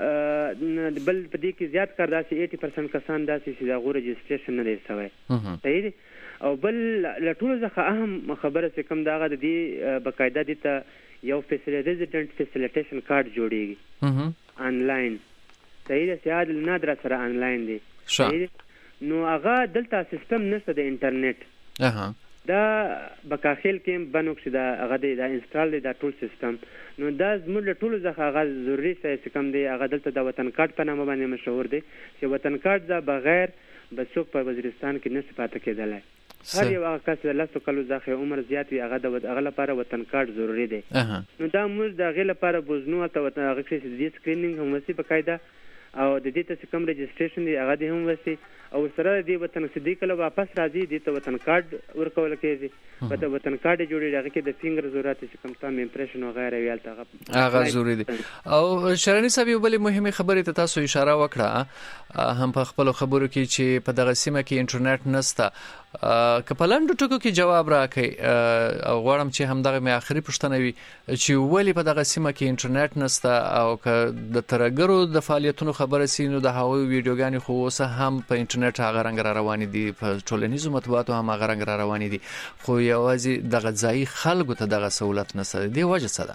بل په دې کې زیات کار داسې 80% کسان داسې چې دا غو رجسټریشن نه دی شوی صحیح او بل لټول ځکه اهم خبره چې کوم داغه د دې بقاعده دي ته یو ریزیډنټ فیسیلیټیشن کارت جوړیږي آنلاین صحیح ده چې عادل نادر سره آنلاین دی نو هغه دلته سیستم نشته د انټرنیټ دا بکاخیل کې بنو چې دا هغه د انسټال دی دا ټول سیستم نو دا زموږ ټول ځکه هغه ضروري چې کوم دی هغه دلته د وطن کارت په نامه باندې مشهور دی چې وطن کارت دا بغیر بڅوک په وزیرستان کې نشي پاتې کېدلای هر یو هغه کس د 10 کلو ځخه عمر زیات وي هغه د هغه لپاره وطن کارت ضروری دی نو دا موږ د هغه لپاره بوزنو ته وطن هغه چې د سکرینینګ هم وسی په قاعده او د دې ته کوم رجسټریشن دی هغه هم وسی او سره د وطن صدیق له واپس راځي د وطن کارت ورکول کېږي په وطن کارت جوړي هغه کې د فینګر ضرورت چې کوم تام امپریشن او غیره ویل هغه ضروری دی او شرانی صاحب یو بل مهمه خبره ته تاسو اشاره وکړه هم په خپل خبرو کې چې په دغه سیمه کې انټرنیټ نشته کپلند ټکو کې جواب راکړي او غواړم چې هم دغه مې اخري پوښتنه وي چې ولی په دغه سیمه کې انټرنیټ نشته او که د ترګرو د فعالیتونو خبره سینو د هغوی ویډیوګانې خو اوس هم په انټرنیټ هغه رنګ را روان دي په ټولنیزو مطبوعاتو هم هغه رنګ را روان دي خو یوازې دغه ځای خلکو ته دغه سہولت نشته دی وجه څه ده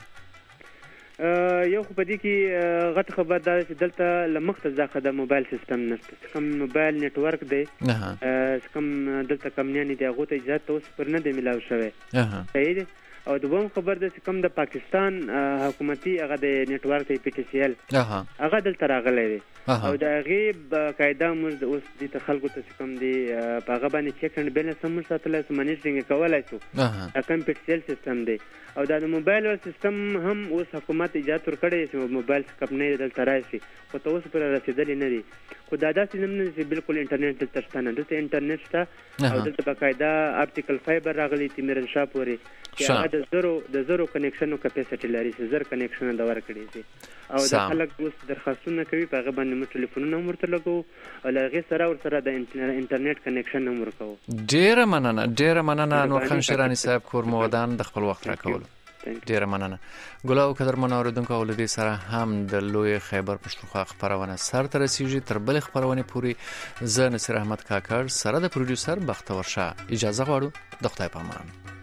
یو خو په دې کې غټ خبر دا چې دلته لمخته ځخه د موبایل سیستم نشته کوم موبایل نتورک دی کوم دلته کمنیانی دی هغه ته اجازه اوس پر نه دی ملاو شوی صحیح دی او دوم خبر ده چې کوم د پاکستان حکومتي هغه د نتورک پی ټی سی ال هغه دلته راغلی دی او دا غیب قاعده موږ د اوس د خلکو ته کوم دی په هغه باندې چیک اند بیلنس هم ساتل سم منیجینګ کولای شو کوم پی ټی سی ال سیستم دی او دا د موبایل سیستم هم اوس حکومت اجازه ورکړي چې موبایل کمپنۍ دلته راشي خو ته اوس پر رسیدلې نه دي خو دا داسې نه چې بالکل انټرنیټ دلته شته نه دلته انټرنیټ شته او دلته باقاعده اپټیکل فایبر راغلی چې میرنشاه پورې چې هغه د زرو کنیکشنو کیپاسټي لري چې زر کنیکشن دا ورکړي دي او د خلک اوس درخواستونه کوي په هغه باندې مو ټلیفونونه هم ورته لګو او هغه سره ورسره د انټرنیټ کنیکشن هم ورکو ډیره مننه انور خان شیرانی صاحب کور مودان د خپل وخت راکول ډیره مننه ګلاو قدر منوردونکو ولدي سره هم د لوی خیبر پښتونخوا خبرونه سر تر رسیږي تر بل خبرونه پوری زه نصر احمد کاکړ سره د پروډوسر بختور شاه اجازه غواړو د خدای په امان